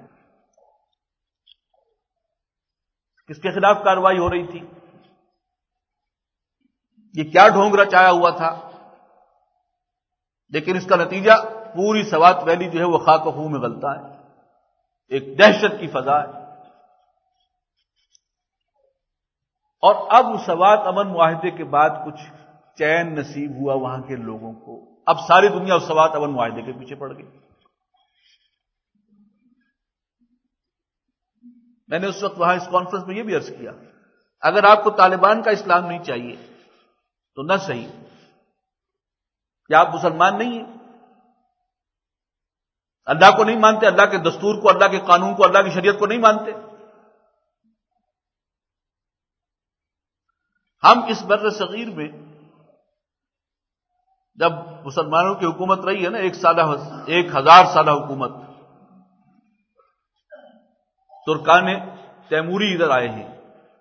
کس کے خلاف کارروائی ہو رہی تھی؟ یہ کیا ڈھونگ رچایا ہوا تھا؟ لیکن اس کا نتیجہ پوری سوات ویلی جو ہے وہ خاک و خوں میں غلتا ہے. ایک دہشت کی فضا ہے. اور اب سوات امن معاہدے کے بعد کچھ چین نصیب ہوا وہاں کے لوگوں کو. اب ساری دنیا اس سوات امن معاہدے کے پیچھے پڑ گئی. میں نے اس وقت وہاں اس کانفرنس میں یہ بھی عرض کیا، اگر آپ کو طالبان کا اسلام نہیں چاہیے تو نہ صحیح، کیا آپ مسلمان نہیں ہیں؟ اللہ کو نہیں مانتے، اللہ کے دستور کو، اللہ کے قانون کو، اللہ کی شریعت کو نہیں مانتے؟ ہم اس بر صغیر میں جب مسلمانوں کی حکومت رہی ہے نا، ایک سالہ ایک ہزار سالہ حکومت، ترکان تیموری ادھر آئے ہیں،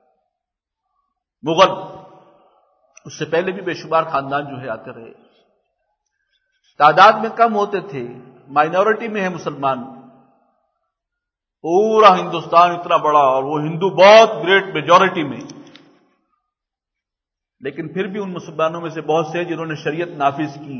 مغل، اس سے پہلے بھی بے شمار خاندان جو ہے آتے رہے، تعداد میں کم ہوتے تھے، مائنورٹی میں ہے مسلمان، پورا ہندوستان اتنا بڑا اور وہ ہندو بہت گریٹ میجورٹی میں، لیکن پھر بھی ان مسلمانوں میں سے بہت سے جنہوں نے شریعت نافذ کی.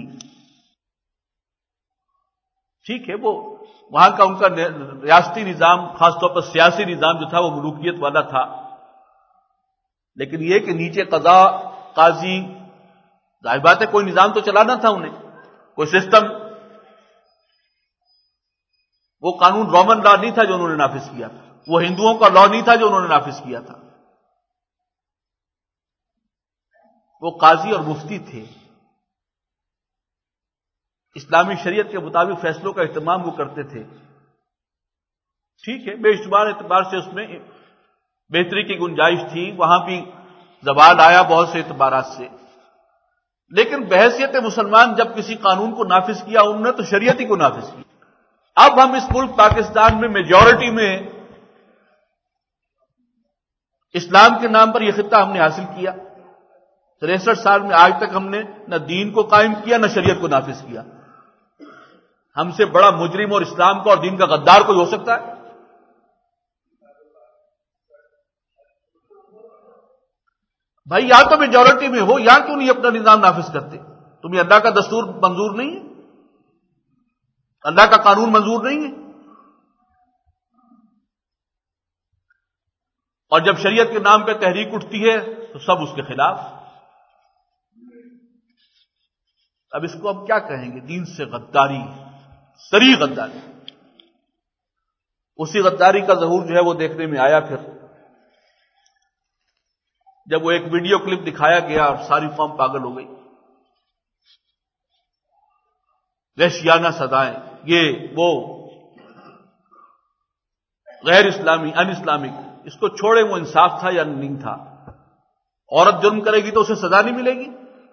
ٹھیک ہے، وہ وہاں کا ان کا ریاستی نظام، خاص طور پر سیاسی نظام جو تھا وہ ملوکیت والا تھا، لیکن یہ کہ نیچے قضا، قاضی، ظاہر بات ہے کوئی نظام تو چلانا تھا انہیں، کوئی سسٹم. وہ قانون رومن لا نہیں تھا جو انہوں نے نافذ کیا، وہ ہندوؤں کا لا نہیں تھا جو انہوں نے نافذ کیا تھا. وہ قاضی اور مفتی تھے، اسلامی شریعت کے مطابق فیصلوں کا اہتمام وہ کرتے تھے. ٹھیک ہے، بے شمار اعتبار سے اس میں بہتری کی گنجائش تھی، وہاں بھی زوال آیا بہت سے اعتبارات سے، لیکن بحیثیت مسلمان جب کسی قانون کو نافذ کیا انہوں نے تو شریعت ہی کو نافذ کی. اب ہم اس ملک پاکستان میں میجورٹی میں اسلام کے نام پر یہ خطہ ہم نے حاصل کیا. تریسٹھ سال میں آج تک ہم نے نہ دین کو قائم کیا نہ شریعت کو نافذ کیا. ہم سے بڑا مجرم اور اسلام کا اور دین کا غدار کوئی ہو سکتا ہے؟ بھائی یا تو میجورٹی میں ہو، یا کیوں نہیں اپنا نظام نافذ کرتے؟ تمہیں اللہ کا دستور منظور نہیں ہے؟ اللہ کا قانون منظور نہیں ہے؟ اور جب شریعت کے نام پہ تحریک اٹھتی ہے تو سب اس کے خلاف. اب اس کو اب کیا کہیں گے؟ دین سے غداری، سری غداری. اسی غداری کا ظہور جو ہے وہ دیکھنے میں آیا پھر جب وہ ایک ویڈیو کلپ دکھایا گیا اور ساری قوم پاگل ہو گئی. وحشیانہ سزائیں، یہ وہ غیر اسلامی، ان اسلامک. اس کو چھوڑے وہ انصاف تھا یا نہیں تھا؟ عورت جرم کرے گی تو اسے سزا نہیں ملے گی؟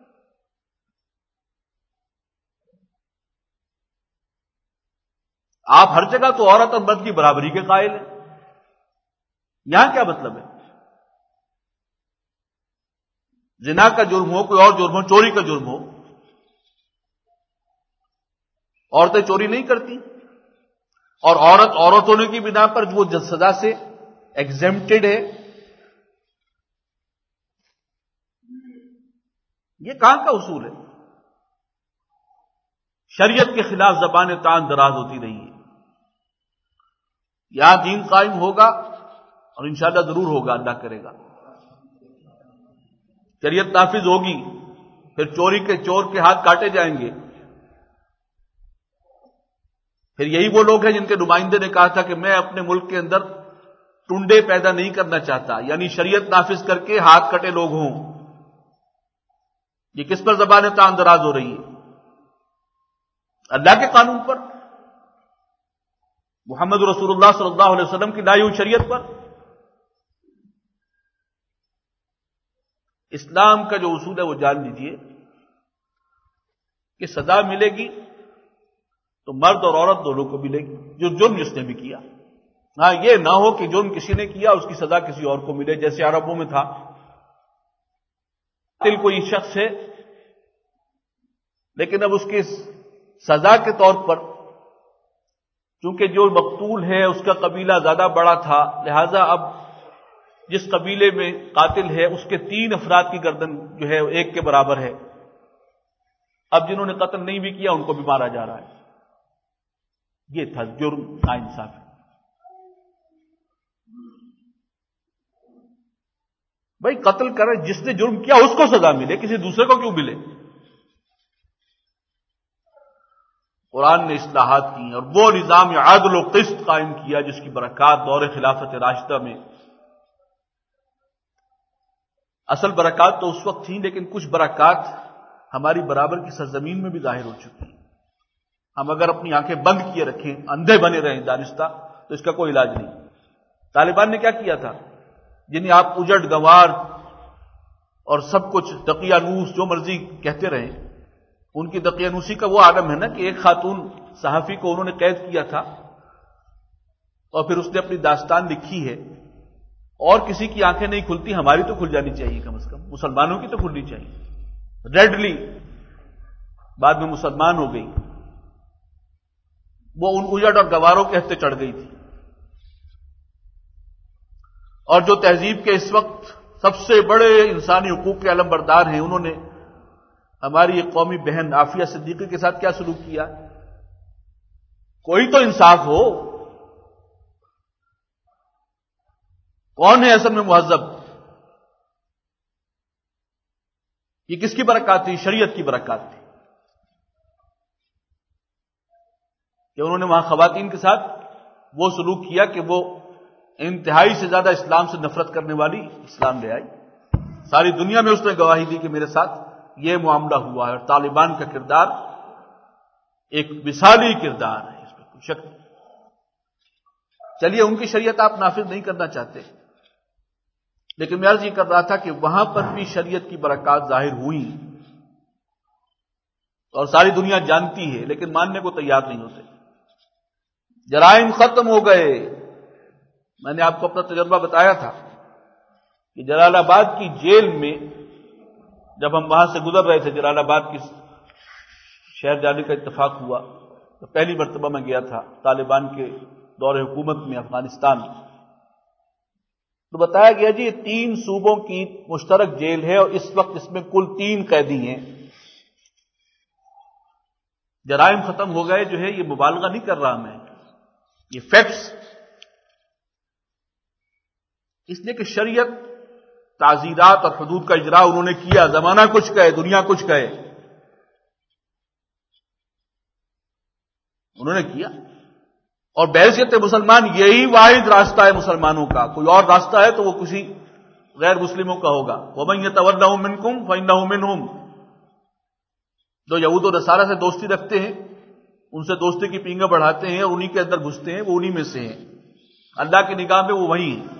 آپ ہر جگہ تو عورت اور مرد کی برابری کے قائل ہیں، یہاں کیا مطلب ہے؟ زنا کا جرم ہو، کوئی اور جرم ہو، چوری کا جرم ہو، عورتیں چوری نہیں کرتی، اور عورت عورت ہونے کی بنا پر وہ سزا سے ایگزیمپٹڈ ہے. یہ کہاں کا اصول ہے؟ شریعت کے خلاف زبان تان دراز ہوتی رہی ہے. یہاں دین قائم ہوگا اور انشاءاللہ ضرور ہوگا، اللہ کرے گا. شریعت نافذ ہوگی، پھر چوری کے چور کے ہاتھ کاٹے جائیں گے. پھر یہی وہ لوگ ہیں جن کے نمائندے نے کہا تھا کہ میں اپنے ملک کے اندر ٹنڈے پیدا نہیں کرنا چاہتا، یعنی شریعت نافذ کر کے ہاتھ کٹے لوگ ہوں. یہ کس پر زبان تان دراز ہو رہی ہے؟ اللہ کے قانون پر، محمد رسول اللہ صلی اللہ علیہ وسلم کی لائی ہوئی شریعت پر. اسلام کا جو اصول ہے وہ جان لیجیے کہ سزا ملے گی تو مرد اور عورت دونوں کو ملے گی، جو جرم جس نے بھی کیا. ہاں یہ نہ ہو کہ جرم کسی نے کیا اس کی سزا کسی اور کو ملے، جیسے عربوں میں تھا. قاتل کوئی شخص ہے لیکن اب اس کی سزا کے طور پر چونکہ جو مقتول ہے اس کا قبیلہ زیادہ بڑا تھا، لہذا اب جس قبیلے میں قاتل ہے اس کے تین افراد کی گردن جو ہے ایک کے برابر ہے. اب جنہوں نے قتل نہیں بھی کیا ان کو بھی مارا جا رہا ہے. یہ تھا جرم ناانصافی. بھائی قتل کرے، جس نے جرم کیا اس کو سزا ملے، کسی دوسرے کو کیوں ملے؟ قرآن نے اصلاحات کی اور وہ نظام عدل و قسط قائم کیا جس کی برکات دور خلافت راشدہ میں، اصل برکات تو اس وقت تھیں، لیکن کچھ برکات ہماری برابر کی سرزمین میں بھی ظاہر ہو چکی ہیں۔ ہم اگر اپنی آنکھیں بند کیے رکھیں، اندھے بنے رہیں دانستہ، تو اس کا کوئی علاج نہیں۔ طالبان نے کیا کیا تھا؟ جنہیں آپ اجڑ گنوار اور سب کچھ دقیانوس جو مرضی کہتے رہیں، ان کی دقیانوسی کا وہ عالم ہے نا کہ ایک خاتون صحافی کو انہوں نے قید کیا تھا اور پھر اس نے اپنی داستان لکھی ہے، اور کسی کی آنکھیں نہیں کھلتی، ہماری تو کھل جانی چاہیے، کم از کم مسلمانوں کی تو کھلنی چاہیے۔ ریڈلی بعد میں مسلمان ہو گئی، وہ ان اجڑ اور گواروں کے ہفتے چڑھ گئی تھی، اور جو تہذیب کے اس وقت سب سے بڑے انسانی حقوق کے علم بردار ہیں، انہوں نے ہماری ایک قومی بہن عافیہ صدیقی کے ساتھ کیا سلوک کیا؟ کوئی تو انصاف ہو، کون ہے اصل میں مہذب؟ یہ کس کی برکات تھی؟ شریعت کی برکات تھی کہ انہوں نے وہاں خواتین کے ساتھ وہ سلوک کیا کہ وہ انتہائی سے زیادہ اسلام سے نفرت کرنے والی اسلام لے آئی۔ ساری دنیا میں اس نے گواہی دی کہ میرے ساتھ یہ معاملہ ہوا ہے، اور طالبان کا کردار ایک مثالی کردار ہے، اس میں کوئی شک نہیں۔ چلیے ان کی شریعت آپ نافذ نہیں کرنا چاہتے، لیکن میں عرض یہ کر رہا تھا کہ وہاں پر بھی شریعت کی برکات ظاہر ہوئی، اور ساری دنیا جانتی ہے، لیکن ماننے کو تیار نہیں ہوتے۔ جرائم ختم ہو گئے۔ میں نے آپ کو اپنا تجربہ بتایا تھا کہ جلال آباد کی جیل میں جب ہم وہاں سے گزر رہے تھے، جلال آباد کی شہر جانے کا اتفاق ہوا، تو پہلی مرتبہ میں گیا تھا طالبان کے دور حکومت میں افغانستان، تو بتایا گیا جی یہ تین صوبوں کی مشترک جیل ہے، اور اس وقت اس میں کل تین قیدی ہیں۔ جرائم ختم ہو گئے جو ہے، یہ مبالغہ نہیں کر رہا میں، یہ فیکٹس، اس لیے کہ شریعت، تعزیرات اور حدود کا اجراء انہوں نے کیا، زمانہ کچھ کہے، دنیا کچھ کہے، انہوں نے کیا، اور بحیثیت مسلمان یہی واحد راستہ ہے مسلمانوں کا، کوئی اور راستہ ہے تو وہ کسی غیر مسلموں کا ہوگا۔ وَمَن يَتَوَلَّهُم مِّنكُمْ فَإِنَّهُ مِنْهُمْ، جو یہود و نصارہ سے دوستی رکھتے ہیں، ان سے دوستی کی پینگا بڑھاتے ہیں اور انہی کے اندر گھستے ہیں، وہ انہی میں سے ہیں، اللہ کی نگاہ میں وہ وہی ہیں۔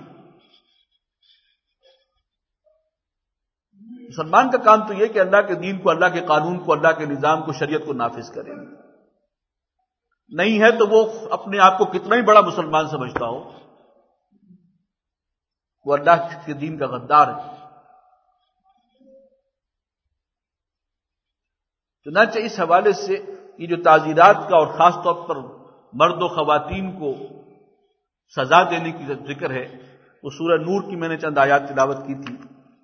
مسلمان کا کام تو یہ کہ اللہ کے دین کو، اللہ کے قانون کو، اللہ کے نظام کو، شریعت کو نافذ کرے، نہیں ہے تو وہ اپنے آپ کو کتنا ہی بڑا مسلمان سمجھتا ہو، وہ اللہ کے دین کا غدار ہے۔ چنانچہ اس حوالے سے یہ جو تعزیرات کا اور خاص طور پر مرد و خواتین کو سزا دینے کی ذکر ہے، وہ سورہ نور کی میں نے چند آیات تلاوت کی تھی۔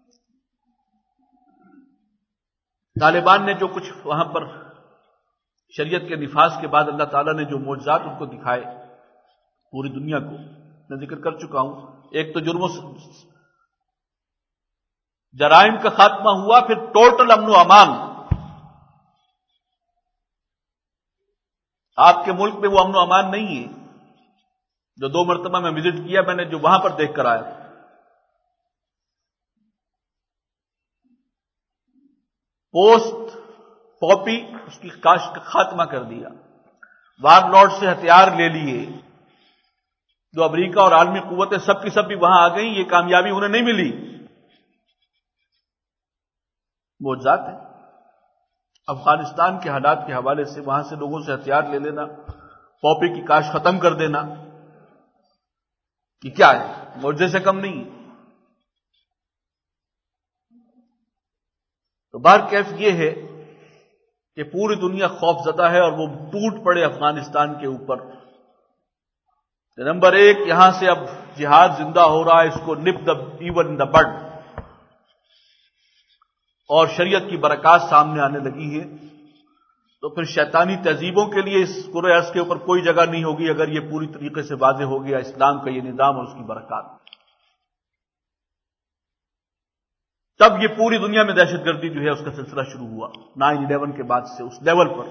طالبان نے جو کچھ وہاں پر شریعت کے نفاذ کے بعد اللہ تعالیٰ نے جو معجزات ان کو دکھائے پوری دنیا کو، میں ذکر کر چکا ہوں۔ ایک تو جرم و جرائم کا خاتمہ ہوا، پھر ٹوٹل امن و امان۔ آپ کے ملک میں وہ امن و امان نہیں ہے جو دو مرتبہ میں وزٹ کیا، میں نے جو وہاں پر دیکھ کر آیا۔ پوسٹ پاپی اس کی کاشت کا خاتمہ کر دیا، وار لارڈ سے ہتھیار لے لیے، جو امریکہ اور عالمی قوتیں سب کی سب بھی وہاں آ گئیں، یہ کامیابی انہیں نہیں ملی، معجزات ہیں۔ افغانستان کے حالات کے حوالے سے وہاں سے لوگوں سے ہتھیار لے لینا، پاپی کی کاشت ختم کر دینا، یہ کیا ہے؟ معجزے سے کم نہیں۔ تو بہرکیف یہ ہے کہ پوری دنیا خوف زدہ ہے، اور وہ ٹوٹ پڑے افغانستان کے اوپر۔ نمبر ایک، یہاں سے اب جہاد زندہ ہو رہا ہے، اس کو نپ دا ایون ان دا بڈ، اور شریعت کی برکات سامنے آنے لگی ہے، تو پھر شیطانی تہذیبوں کے لیے اس کرۂ ارض کے اوپر کوئی جگہ نہیں ہوگی اگر یہ پوری طریقے سے واضح ہو گیا اسلام کا یہ نظام اور اس کی برکات۔ تب یہ پوری دنیا میں دہشت گردی جو ہے اس کا سلسلہ شروع ہوا نائن الیون کے بعد سے اس لیول پر.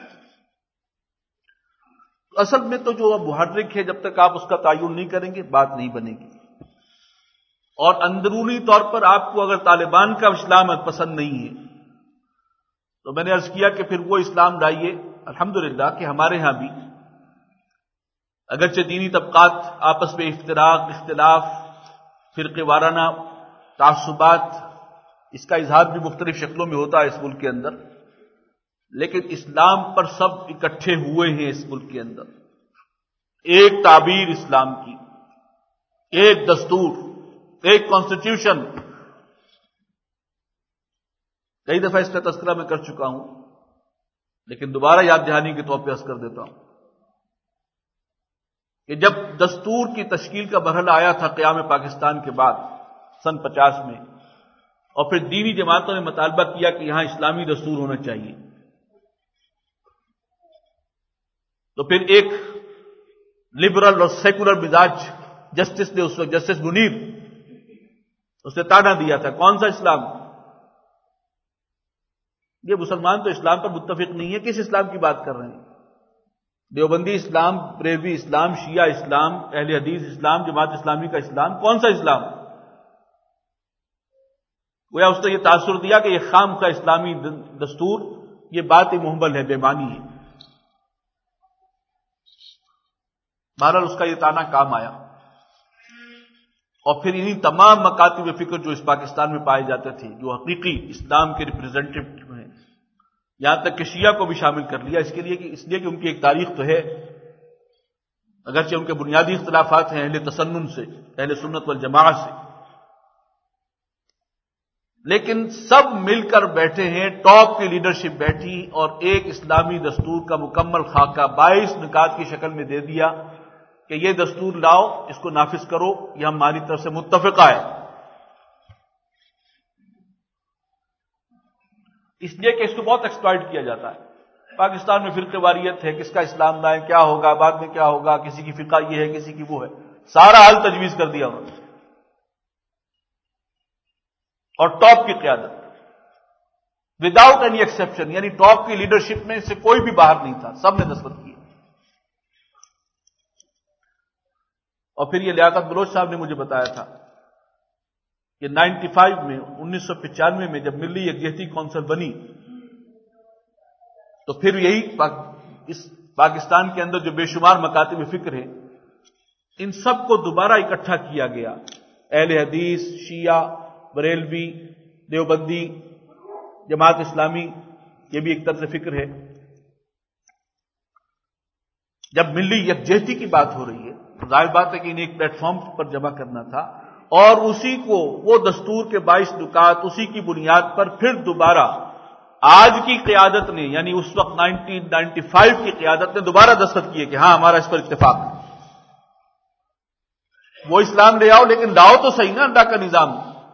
اصل میں تو جو محرک ہے جب تک آپ اس کا تعین نہیں کریں گے بات نہیں بنے گی. اور اندرونی طور پر آپ کو اگر طالبان کا اسلام پسند نہیں ہے تو میں نے عرض کیا کہ پھر وہ اسلام لائیے. الحمدللہ کہ ہمارے ہاں بھی اگرچہ دینی طبقات آپس میں افتراق، اختلاف، فرقے وارانہ تعصبات، اس کا اظہار بھی مختلف شکلوں میں ہوتا ہے اس ملک کے اندر، لیکن اسلام پر سب اکٹھے ہوئے ہیں اس ملک کے اندر. ایک تعبیر اسلام کی، ایک دستور، ایک کانسٹیٹیوشن. کئی دفعہ اس کا تذکرہ میں کر چکا ہوں لیکن دوبارہ یاد دہانی کے طور پہ عرض کر دیتا ہوں کہ جب دستور کی تشکیل کا مرحلہ آیا تھا قیام پاکستان کے بعد سن پچاس میں، اور پھر دینی جماعتوں نے مطالبہ کیا کہ یہاں اسلامی دستور ہونا چاہیے، تو پھر ایک لبرل اور سیکولر مزاج جسٹس نے اس وقت، جسٹس منیر، اس نے تانا دیا تھا کون سا اسلام؟ یہ مسلمان تو اسلام پر متفق نہیں ہے، کس اسلام کی بات کر رہے ہیں؟ دیوبندی اسلام، بریلوی اسلام، شیعہ اسلام، اہل حدیث اسلام، جماعت اسلامی کا اسلام، کون سا اسلام؟ گویا اس نے یہ تاثر دیا کہ یہ خام کا اسلامی دستور یہ بات محمل ہے، بے معنی ہے. بہرحال اس کا یہ تانا کام آیا، اور پھر انہی تمام مکاتب فکر جو اس پاکستان میں پائے جاتے تھے، جو حقیقی اسلام کے ریپرزینٹیو ہیں، یہاں تک کہ شیعہ کو بھی شامل کر لیا، اس کے لیے کہ اس لیے کہ ان کی ایک تاریخ تو ہے، اگرچہ ان کے بنیادی اختلافات ہیں اہل تسنن سے، اہل سنت والجماعت سے، لیکن سب مل کر بیٹھے ہیں، ٹاپ کی لیڈرشپ بیٹھی اور ایک اسلامی دستور کا مکمل خاکہ بائیس نکات کی شکل میں دے دیا کہ یہ دستور لاؤ، اس کو نافذ کرو، یہ ہماری طرف سے متفقہ ہے. اس لیے کہ اس کو بہت ایکسپلائٹ کیا جاتا ہے. پاکستان میں فرقے واریت ہے، کس کا اسلام لائیں، کیا ہوگا، بعد میں کیا ہوگا، کسی کی فقہ یہ ہے، کسی کی وہ ہے، سارا حل تجویز کر دیا انہوں نے. اور ٹاپ کی قیادت وداؤٹ اینی ایکسیپشن، یعنی ٹاپ کی لیڈرشپ میں سے کوئی بھی باہر نہیں تھا، سب نے دستخط کیے. اور پھر یہ لیاقت بلوچ صاحب نے مجھے بتایا تھا کہ نائنٹی فائیو میں، انیس سو پچانوے میں جب ملی یکجہتی کونسل بنی تو پھر یہی اس پاکستان کے اندر جو بے شمار مکاتب فکر ہیں ان سب کو دوبارہ اکٹھا کیا گیا. اہل حدیث، شیعہ، بریلوی، دیوبندی، جماعت اسلامی، یہ بھی ایک طرز فکر ہے. جب ملی یکجہتی کی بات ہو رہی ہے ظاہر بات ہے کہ انہیں ایک پلیٹ فارم پر جمع کرنا تھا، اور اسی کو وہ دستور کے بائیس نکات اسی کی بنیاد پر پھر دوبارہ آج کی قیادت نے، یعنی اس وقت نائنٹین نائنٹی فائیو کی قیادت نے دوبارہ دستخط کیے کہ ہاں ہمارا اس پر اتفاق ہے. وہ اسلام لے آؤ لیکن لاؤ تو صحیح نا اللہ کا نظام،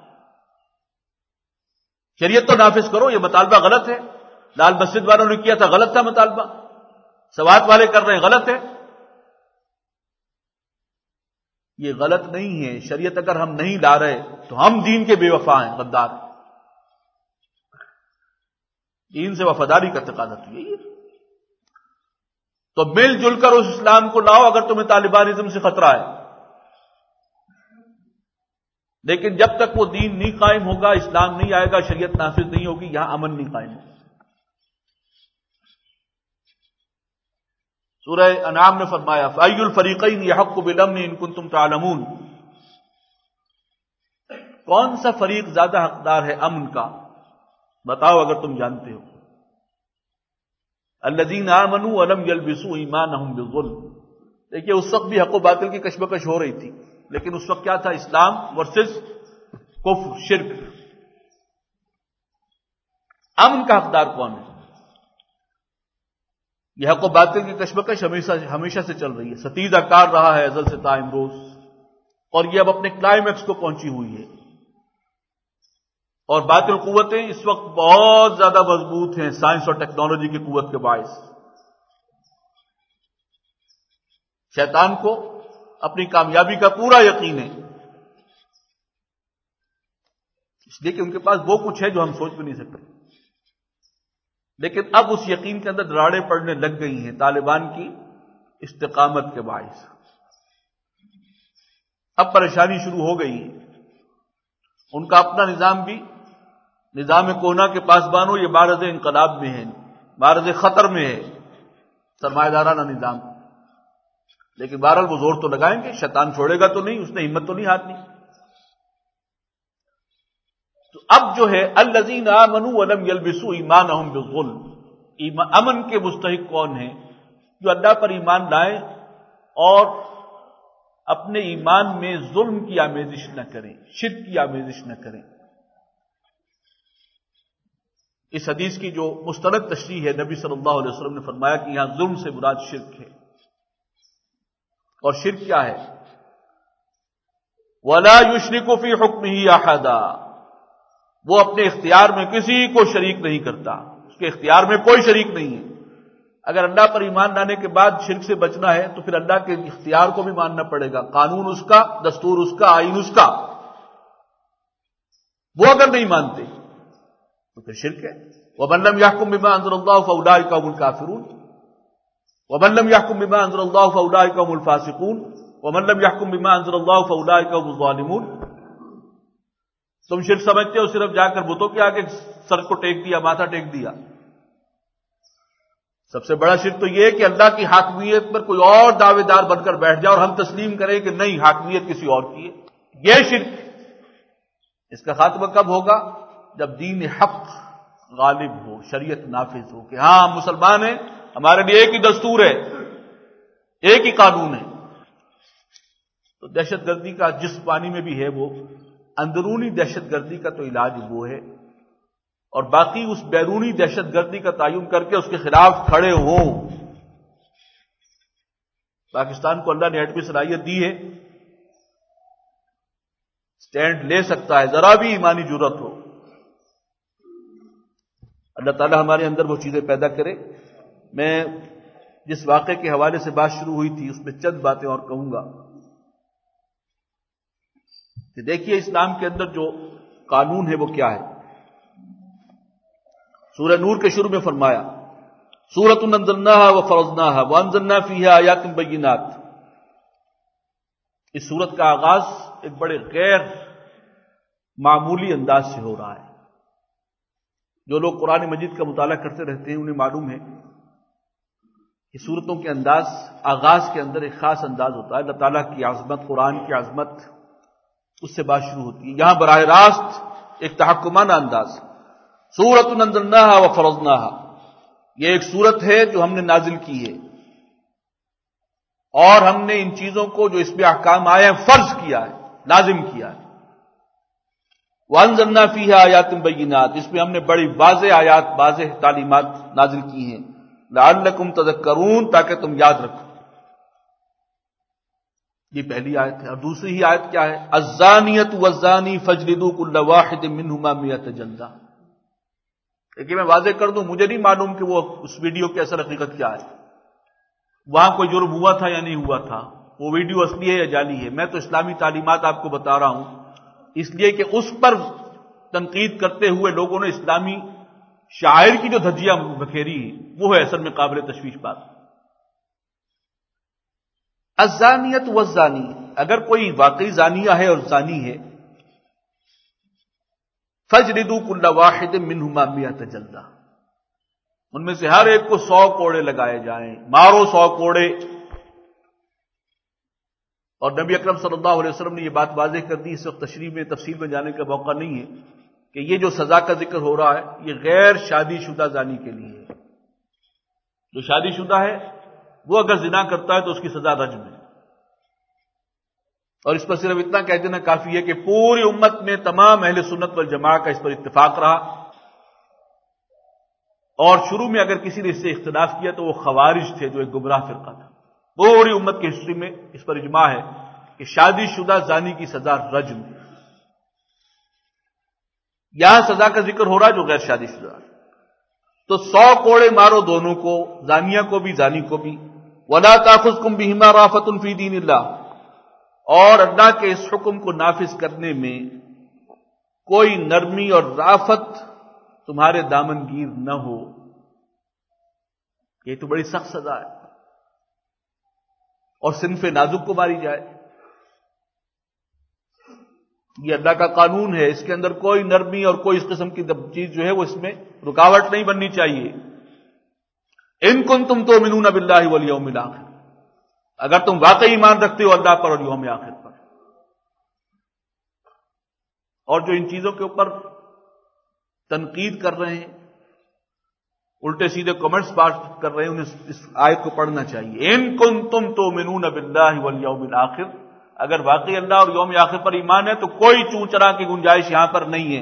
شریعت تو نافذ کرو. یہ مطالبہ غلط ہے، لال مسجد والوں نے کیا تھا غلط تھا مطالبہ، سوات والے کر رہے ہیں غلط ہے. یہ غلط نہیں ہے. شریعت اگر ہم نہیں لا رہے تو ہم دین کے بے وفا ہیں، غدار. دین سے وفاداری کا تقاضا تو یہی ہے. تو مل جل کر اس اسلام کو لاؤ اگر تمہیں طالبانزم سے خطرہ ہے، لیکن جب تک وہ دین نہیں قائم ہوگا، اسلام نہیں آئے گا، شریعت نافذ نہیں ہوگی، یہاں امن نہیں قائم ہوگا. سورہ انعام میں فرمایا فَأَيُّ الْفَرِيقَيْنِ يَحَقُّ بِالْأَمْنِ إِن كُنتُمْ تَعْلَمُونَ. کون سا فریق زیادہ حقدار ہے امن کا، بتاؤ اگر تم جانتے ہو. الَّذِينَ آمَنُوا وَلَمْ يَلْبِسُوا إِيمَانَهُمْ بِالظُّلْمِ. دیکھیے اس وقت بھی حق و باطل کی کشمکش ہو رہی تھی، لیکن اس وقت کیا تھا؟ اسلام ورسز کفر، شرک. امن کا حقدار کون ہے؟ یہ حق و باطل کی کشمکش ہمیشہ ہمیشہ سے چل رہی ہے، ستیزہ کار رہا ہے ازل سے تا امروز، اور یہ اب اپنے کلائمیکس کو پہنچی ہوئی ہے. اور باطل قوتیں اس وقت بہت زیادہ مضبوط ہیں سائنس اور ٹیکنالوجی کی قوت کے باعث. شیطان کو اپنی کامیابی کا پورا یقین ہے. اس لیے کہ ان کے پاس وہ کچھ ہے جو ہم سوچ بھی نہیں سکتے. لیکن اب اس یقین کے اندر دراڑیں پڑنے لگ گئی ہیں طالبان کی استقامت کے باعث. اب پریشانی شروع ہو گئی ہے. ان کا اپنا نظام بھی نظام کونا کے پاسبانوں یہ معرض انقلاب میں ہے، معرض خطر میں ہے، سرمایہ دارانہ نظام. لیکن بہرحال وہ زور تو لگائیں گے، شیطان چھوڑے گا تو نہیں، اس نے ہمت تو نہیں ہارنی. تو اب جو ہے الذین آمنوا ولم یلبسوا ایمانہم بالظلم، امن کے مستحق کون ہیں؟ جو اللہ پر ایمان لائیں اور اپنے ایمان میں ظلم کی آمیزش نہ کریں، شرک کی آمیزش نہ کریں. اس حدیث کی جو مستند تشریح ہے، نبی صلی اللہ علیہ وسلم نے فرمایا کہ یہاں ظلم سے مراد شرک ہے. اور شرک کیا ہے؟ وَلَا يُشْرِكُ فِي حُكْمِهِ أَحَدًا، وہ اپنے اختیار میں کسی کو شریک نہیں کرتا، اس کے اختیار میں کوئی شریک نہیں ہے. اگر اللہ پر ایمان لانے کے بعد شرک سے بچنا ہے تو پھر اللہ کے اختیار کو بھی ماننا پڑے گا، قانون اس کا، دستور اس کا، آئین اس کا. وہ اگر نہیں مانتے تو پھر شرک ہے. وَمَن لَّمْ يَحْكُم بِمَا أَنزَلَ اللَّهُ فَأُولَٰئِكَ هُمُ الْكَافِرُونَ وَمَن لَّمْ يَحْكُم بِمَا أَنزَلَ اللَّهُ فَأُولَٰئِكَ هُمُ الْفَاسِقُونَ وَمَن لَّمْ يَحْكُم بِمَا أَنزَلَ اللَّهُ فَأُولَٰئِكَ هُمُ الظَّالِمُونَ. تم شرک سمجھتے ہو صرف جا کر بتوں کے آگے سر کو ٹیک دیا، ماتھا ٹیک دیا. سب سے بڑا شرک تو یہ ہے کہ اللہ کی حاکمیت پر کوئی اور دعوے دار بن کر بیٹھ جائے اور ہم تسلیم کریں کہ نہیں، حاکمیت کسی اور کی ہے. یہ شرک. اس کا خاتمہ کب ہوگا؟ جب دین حق غالب ہو، شریعت نافذ ہو کہ ہاں ہم مسلمان ہیں، ہمارے لیے ایک ہی دستور ہے، ایک ہی قانون ہے. تو دہشت گردی کا جس پانی میں بھی ہے وہ اندرونی دہشت گردی کا تو علاج وہ ہے، اور باقی اس بیرونی دہشت گردی کا تعین کر کے اس کے خلاف کھڑے ہوں. پاکستان کو اللہ نے ایٹمی صلاحیت دی ہے، سٹینڈ لے سکتا ہے، ذرا بھی ایمانی جرت ہو. اللہ تعالی ہمارے اندر وہ چیزیں پیدا کرے. میں جس واقعے کے حوالے سے بات شروع ہوئی تھی اس میں چند باتیں اور کہوں گا کہ دیکھیے اسلام کے اندر جو قانون ہے وہ کیا ہے. سورہ نور کے شروع میں فرمایا سورۃ انزلناها وفرضناها وانزلنا فیہا آیات بینات. اس سورت کا آغاز ایک بڑے غیر معمولی انداز سے ہو رہا ہے. جو لوگ قرآن مجید کا مطالعہ کرتے رہتے ہیں انہیں معلوم ہے کہ سورتوں کے انداز آغاز کے اندر ایک خاص انداز ہوتا ہے. اللہ تعالیٰ کی عظمت، قرآن کی عظمت، اس سے بات شروع ہوتی ہے. یہاں براہ راست ایک تحکمانہ انداز. سورۃ انزلناها وفرضناها، یہ ایک سورت ہے جو ہم نے نازل کی ہے اور ہم نے ان چیزوں کو جو اس میں احکام آئے ہیں فرض کیا ہے، لازم کیا ہے. وانزلنا فیہا آیات بینات، اس میں ہم نے بڑی واضح آیات، واضح تعلیمات نازل کی ہیں. لعلکم تذکرون، تاکہ تم یاد رکھو. یہ پہلی آیت ہے. اور دوسری ہی آیت کیا ہے؟ الزانیۃ والزانی فاجلدوا کل واحد منہما مئۃ جلدہ. لیکن میں واضح کر دوں، مجھے نہیں معلوم کہ وہ اس ویڈیو کی اصل حقیقت کیا ہے، وہاں کوئی جرم ہوا تھا یا نہیں ہوا تھا، وہ ویڈیو اصلی ہے یا جعلی ہے. میں تو اسلامی تعلیمات آپ کو بتا رہا ہوں اس لیے کہ اس پر تنقید کرتے ہوئے لوگوں نے اسلامی شاعر کی جو دھجیاں بکھیری وہ ہے اصل میں قابل تشویش بات. الزانیۃ والزانی، اگر کوئی واقعی زانیہ ہے اور زانی ہے، فاجلدوا کل واحد منہما مئۃ جلدہ، ان میں سے ہر ایک کو سو کوڑے لگائے جائیں، مارو سو کوڑے. اور نبی اکرم صلی اللہ علیہ وسلم نے یہ بات واضح کر دی. اس وقت تشریح میں تفصیل میں جانے کا موقع نہیں ہے کہ یہ جو سزا کا ذکر ہو رہا ہے یہ غیر شادی شدہ زانی کے لیے ہے. جو شادی شدہ ہے وہ اگر زنا کرتا ہے تو اس کی سزا رجم ہے. اور اس پر صرف اتنا کہہ دینا کافی ہے کہ پوری امت میں تمام اہل سنت والجماعت کا اس پر اتفاق رہا، اور شروع میں اگر کسی نے اس سے اختلاف کیا تو وہ خوارج تھے جو ایک گمراہ فرقہ تھا. پوری امت کی ہسٹری میں اس پر اجماع ہے کہ شادی شدہ زانی کی سزا رجم. یہاں سزا کا ذکر ہو رہا ہے جو غیر شادی شدہ، تو سو کوڑے مارو دونوں کو، زانیہ کو بھی زانی کو بھی. وَلَا تَأْخُذْكُمْ بِهِمَا رَأْفَةٌ فِي دِينِ اللَّهِ، اور اللہ کے اس حکم کو نافذ کرنے میں کوئی نرمی اور رافت تمہارے دامن گیر نہ ہو. یہ تو بڑی سخت سزا ہے. اور صنف نازک کو ماری جائے. یہ اللہ کا قانون ہے، اس کے اندر کوئی نرمی اور کوئی اس قسم کی چیز جو ہے وہ اس میں رکاوٹ نہیں بننی چاہیے. ان کنتم تؤمنون باللہ والیوم الاخر، اگر تم واقعی ایمان رکھتے ہو اللہ پر اور یوم آخر پر. اور جو ان چیزوں کے اوپر تنقید کر رہے ہیں، الٹے سیدھے کمنٹس پاس کر رہے ہیں، انہیں اس آیت کو پڑھنا چاہیے. ان کنتم تؤمنون باللہ والیوم الاخر، اگر واقعی اللہ اور یوم آخر پر ایمان ہے تو کوئی چوں چرا کی گنجائش یہاں پر نہیں ہے.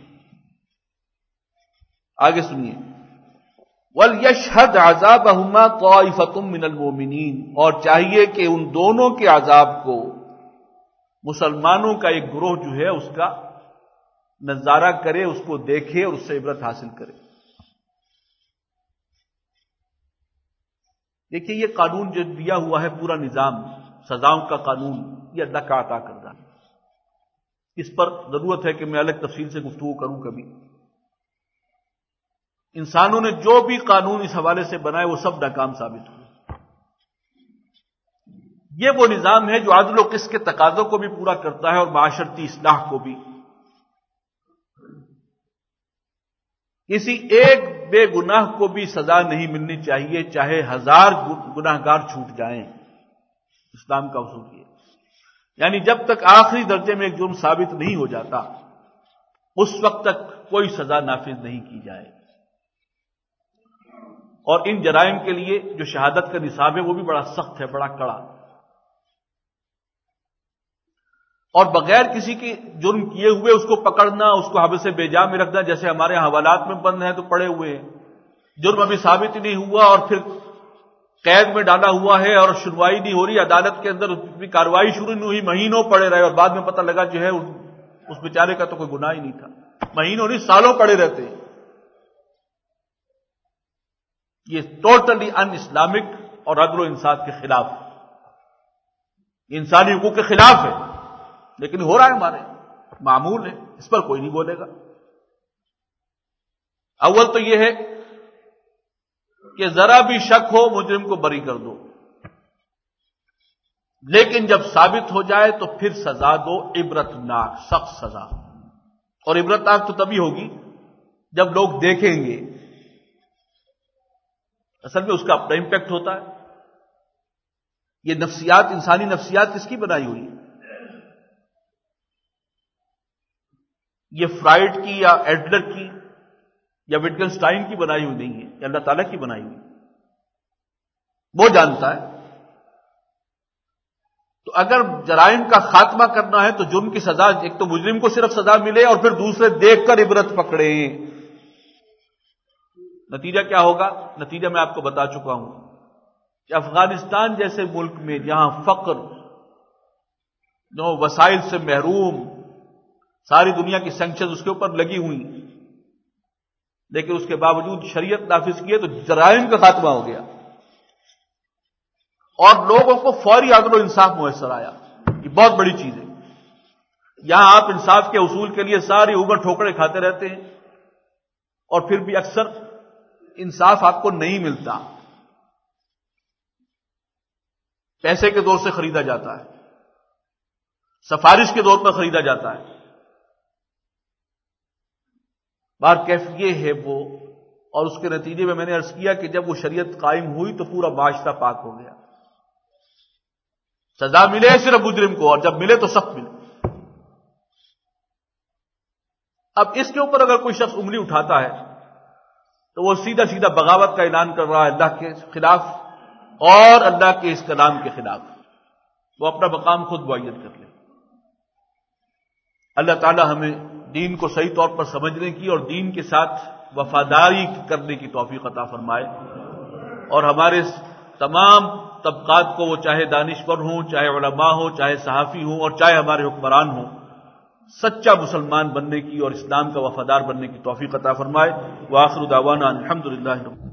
آگے سنیے. وَلْيَشْهَدْ عَذَابَهُمَا طَائِفَةٌ مِّنَ الْمُؤْمِنِينَ، اور چاہیے کہ ان دونوں کے عذاب کو مسلمانوں کا ایک گروہ جو ہے اس کا نظارہ کرے، اس کو دیکھے اور اس سے عبرت حاصل کرے. دیکھیے یہ قانون جو دیا ہوا ہے، پورا نظام سزاؤں کا قانون، یہ اللہ کا عطا کردہ ہے. اس پر ضرورت ہے کہ میں الگ تفصیل سے گفتگو کروں کبھی. انسانوں نے جو بھی قانون اس حوالے سے بنائے وہ سب ناکام ثابت ہوئے. یہ وہ نظام ہے جو عدل و قسط کے تقاضوں کو بھی پورا کرتا ہے اور معاشرتی اصلاح کو بھی. کسی ایک بے گناہ کو بھی سزا نہیں ملنی چاہیے، چاہے ہزار گناہ گار چھوٹ جائیں. اسلام کا اصول یہ، یعنی جب تک آخری درجے میں ایک جرم ثابت نہیں ہو جاتا اس وقت تک کوئی سزا نافذ نہیں کی جائے. اور ان جرائم کے لیے جو شہادت کا نصاب ہے وہ بھی بڑا سخت ہے، بڑا کڑا. اور بغیر کسی کے جرم کیے ہوئے اس کو پکڑنا، اس کو حبس بے جا میں رکھنا، جیسے ہمارے حوالات میں بند ہیں تو پڑے ہوئے ہیں، جرم ابھی ثابت ہی نہیں ہوا اور پھر قید میں ڈالا ہوا ہے اور سنوائی نہیں ہو رہی، عدالت کے اندر بھی کارروائی شروع نہیں ہوئی، مہینوں پڑے رہے اور بعد میں پتہ لگا جو ہے اس بیچارے کا تو کوئی گناہ ہی نہیں تھا. مہینوں نہیں، سالوں پڑے رہتے ہیں. یہ ٹوٹلی ان اسلامک اور عدل و انصاف کے خلاف، انسانی حقوق کے خلاف ہے. لیکن ہو رہا ہے، ہمارے معمول ہے، اس پر کوئی نہیں بولے گا. اول تو یہ ہے کہ ذرا بھی شک ہو مجرم کو بری کر دو، لیکن جب ثابت ہو جائے تو پھر سزا دو، عبرت ناک سخت سزا. اور عبرت ناک تو تبھی ہوگی جب لوگ دیکھیں گے. اصل میں اس کا اپنا امپیکٹ ہوتا ہے. یہ نفسیات، انسانی نفسیات کس کی بنائی ہوئی؟ یہ فرائڈ کی یا ایڈلر کی یا وٹگنسٹائن کی بنائی ہوئی نہیں ہے، یہ اللہ تعالیٰ کی بنائی ہوئی. وہ جانتا ہے. تو اگر جرائم کا خاتمہ کرنا ہے تو جرم کی سزا، ایک تو مجرم کو صرف سزا ملے اور پھر دوسرے دیکھ کر عبرت پکڑیں. نتیجہ کیا ہوگا؟ نتیجہ میں آپ کو بتا چکا ہوں کہ افغانستان جیسے ملک میں جہاں فقر، جو وسائل سے محروم، ساری دنیا کی سینکشنز اس کے اوپر لگی ہوئی، لیکن اس کے باوجود شریعت نافذ کی ہے تو جرائم کا خاتمہ ہو گیا اور لوگوں کو فوری عدل و انصاف میسر آیا. یہ بہت بڑی چیز ہے. یہاں آپ انصاف کے اصول کے لیے ساری اوبر ٹھوکریں کھاتے رہتے ہیں اور پھر بھی اکثر انصاف آپ کو نہیں ملتا. پیسے کے دور سے خریدا جاتا ہے، سفارش کے دور پر خریدا جاتا ہے. بار کیف یہ ہے وہ، اور اس کے نتیجے میں میں نے عرض کیا کہ جب وہ شریعت قائم ہوئی تو پورا معاشرہ پاک ہو گیا. سزا ملے صرف مجرم کو، اور جب ملے تو سخت ملے. اب اس کے اوپر اگر کوئی شخص انگلی اٹھاتا ہے تو وہ سیدھا سیدھا بغاوت کا اعلان کر رہا ہے اللہ کے خلاف اور اللہ کے اس کلام کے خلاف. وہ اپنا مقام خود معین کر لے. اللہ تعالی ہمیں دین کو صحیح طور پر سمجھنے کی اور دین کے ساتھ وفاداری کرنے کی توفیق عطا فرمائے، اور ہمارے تمام طبقات کو، وہ چاہے دانشور ہوں، چاہے علماء ہوں، چاہے صحافی ہوں اور چاہے ہمارے حکمران ہوں، سچا مسلمان بننے کی اور اسلام کا وفادار بننے کی توفیق عطا فرمائے. وآخر دعوانا الحمدللہ.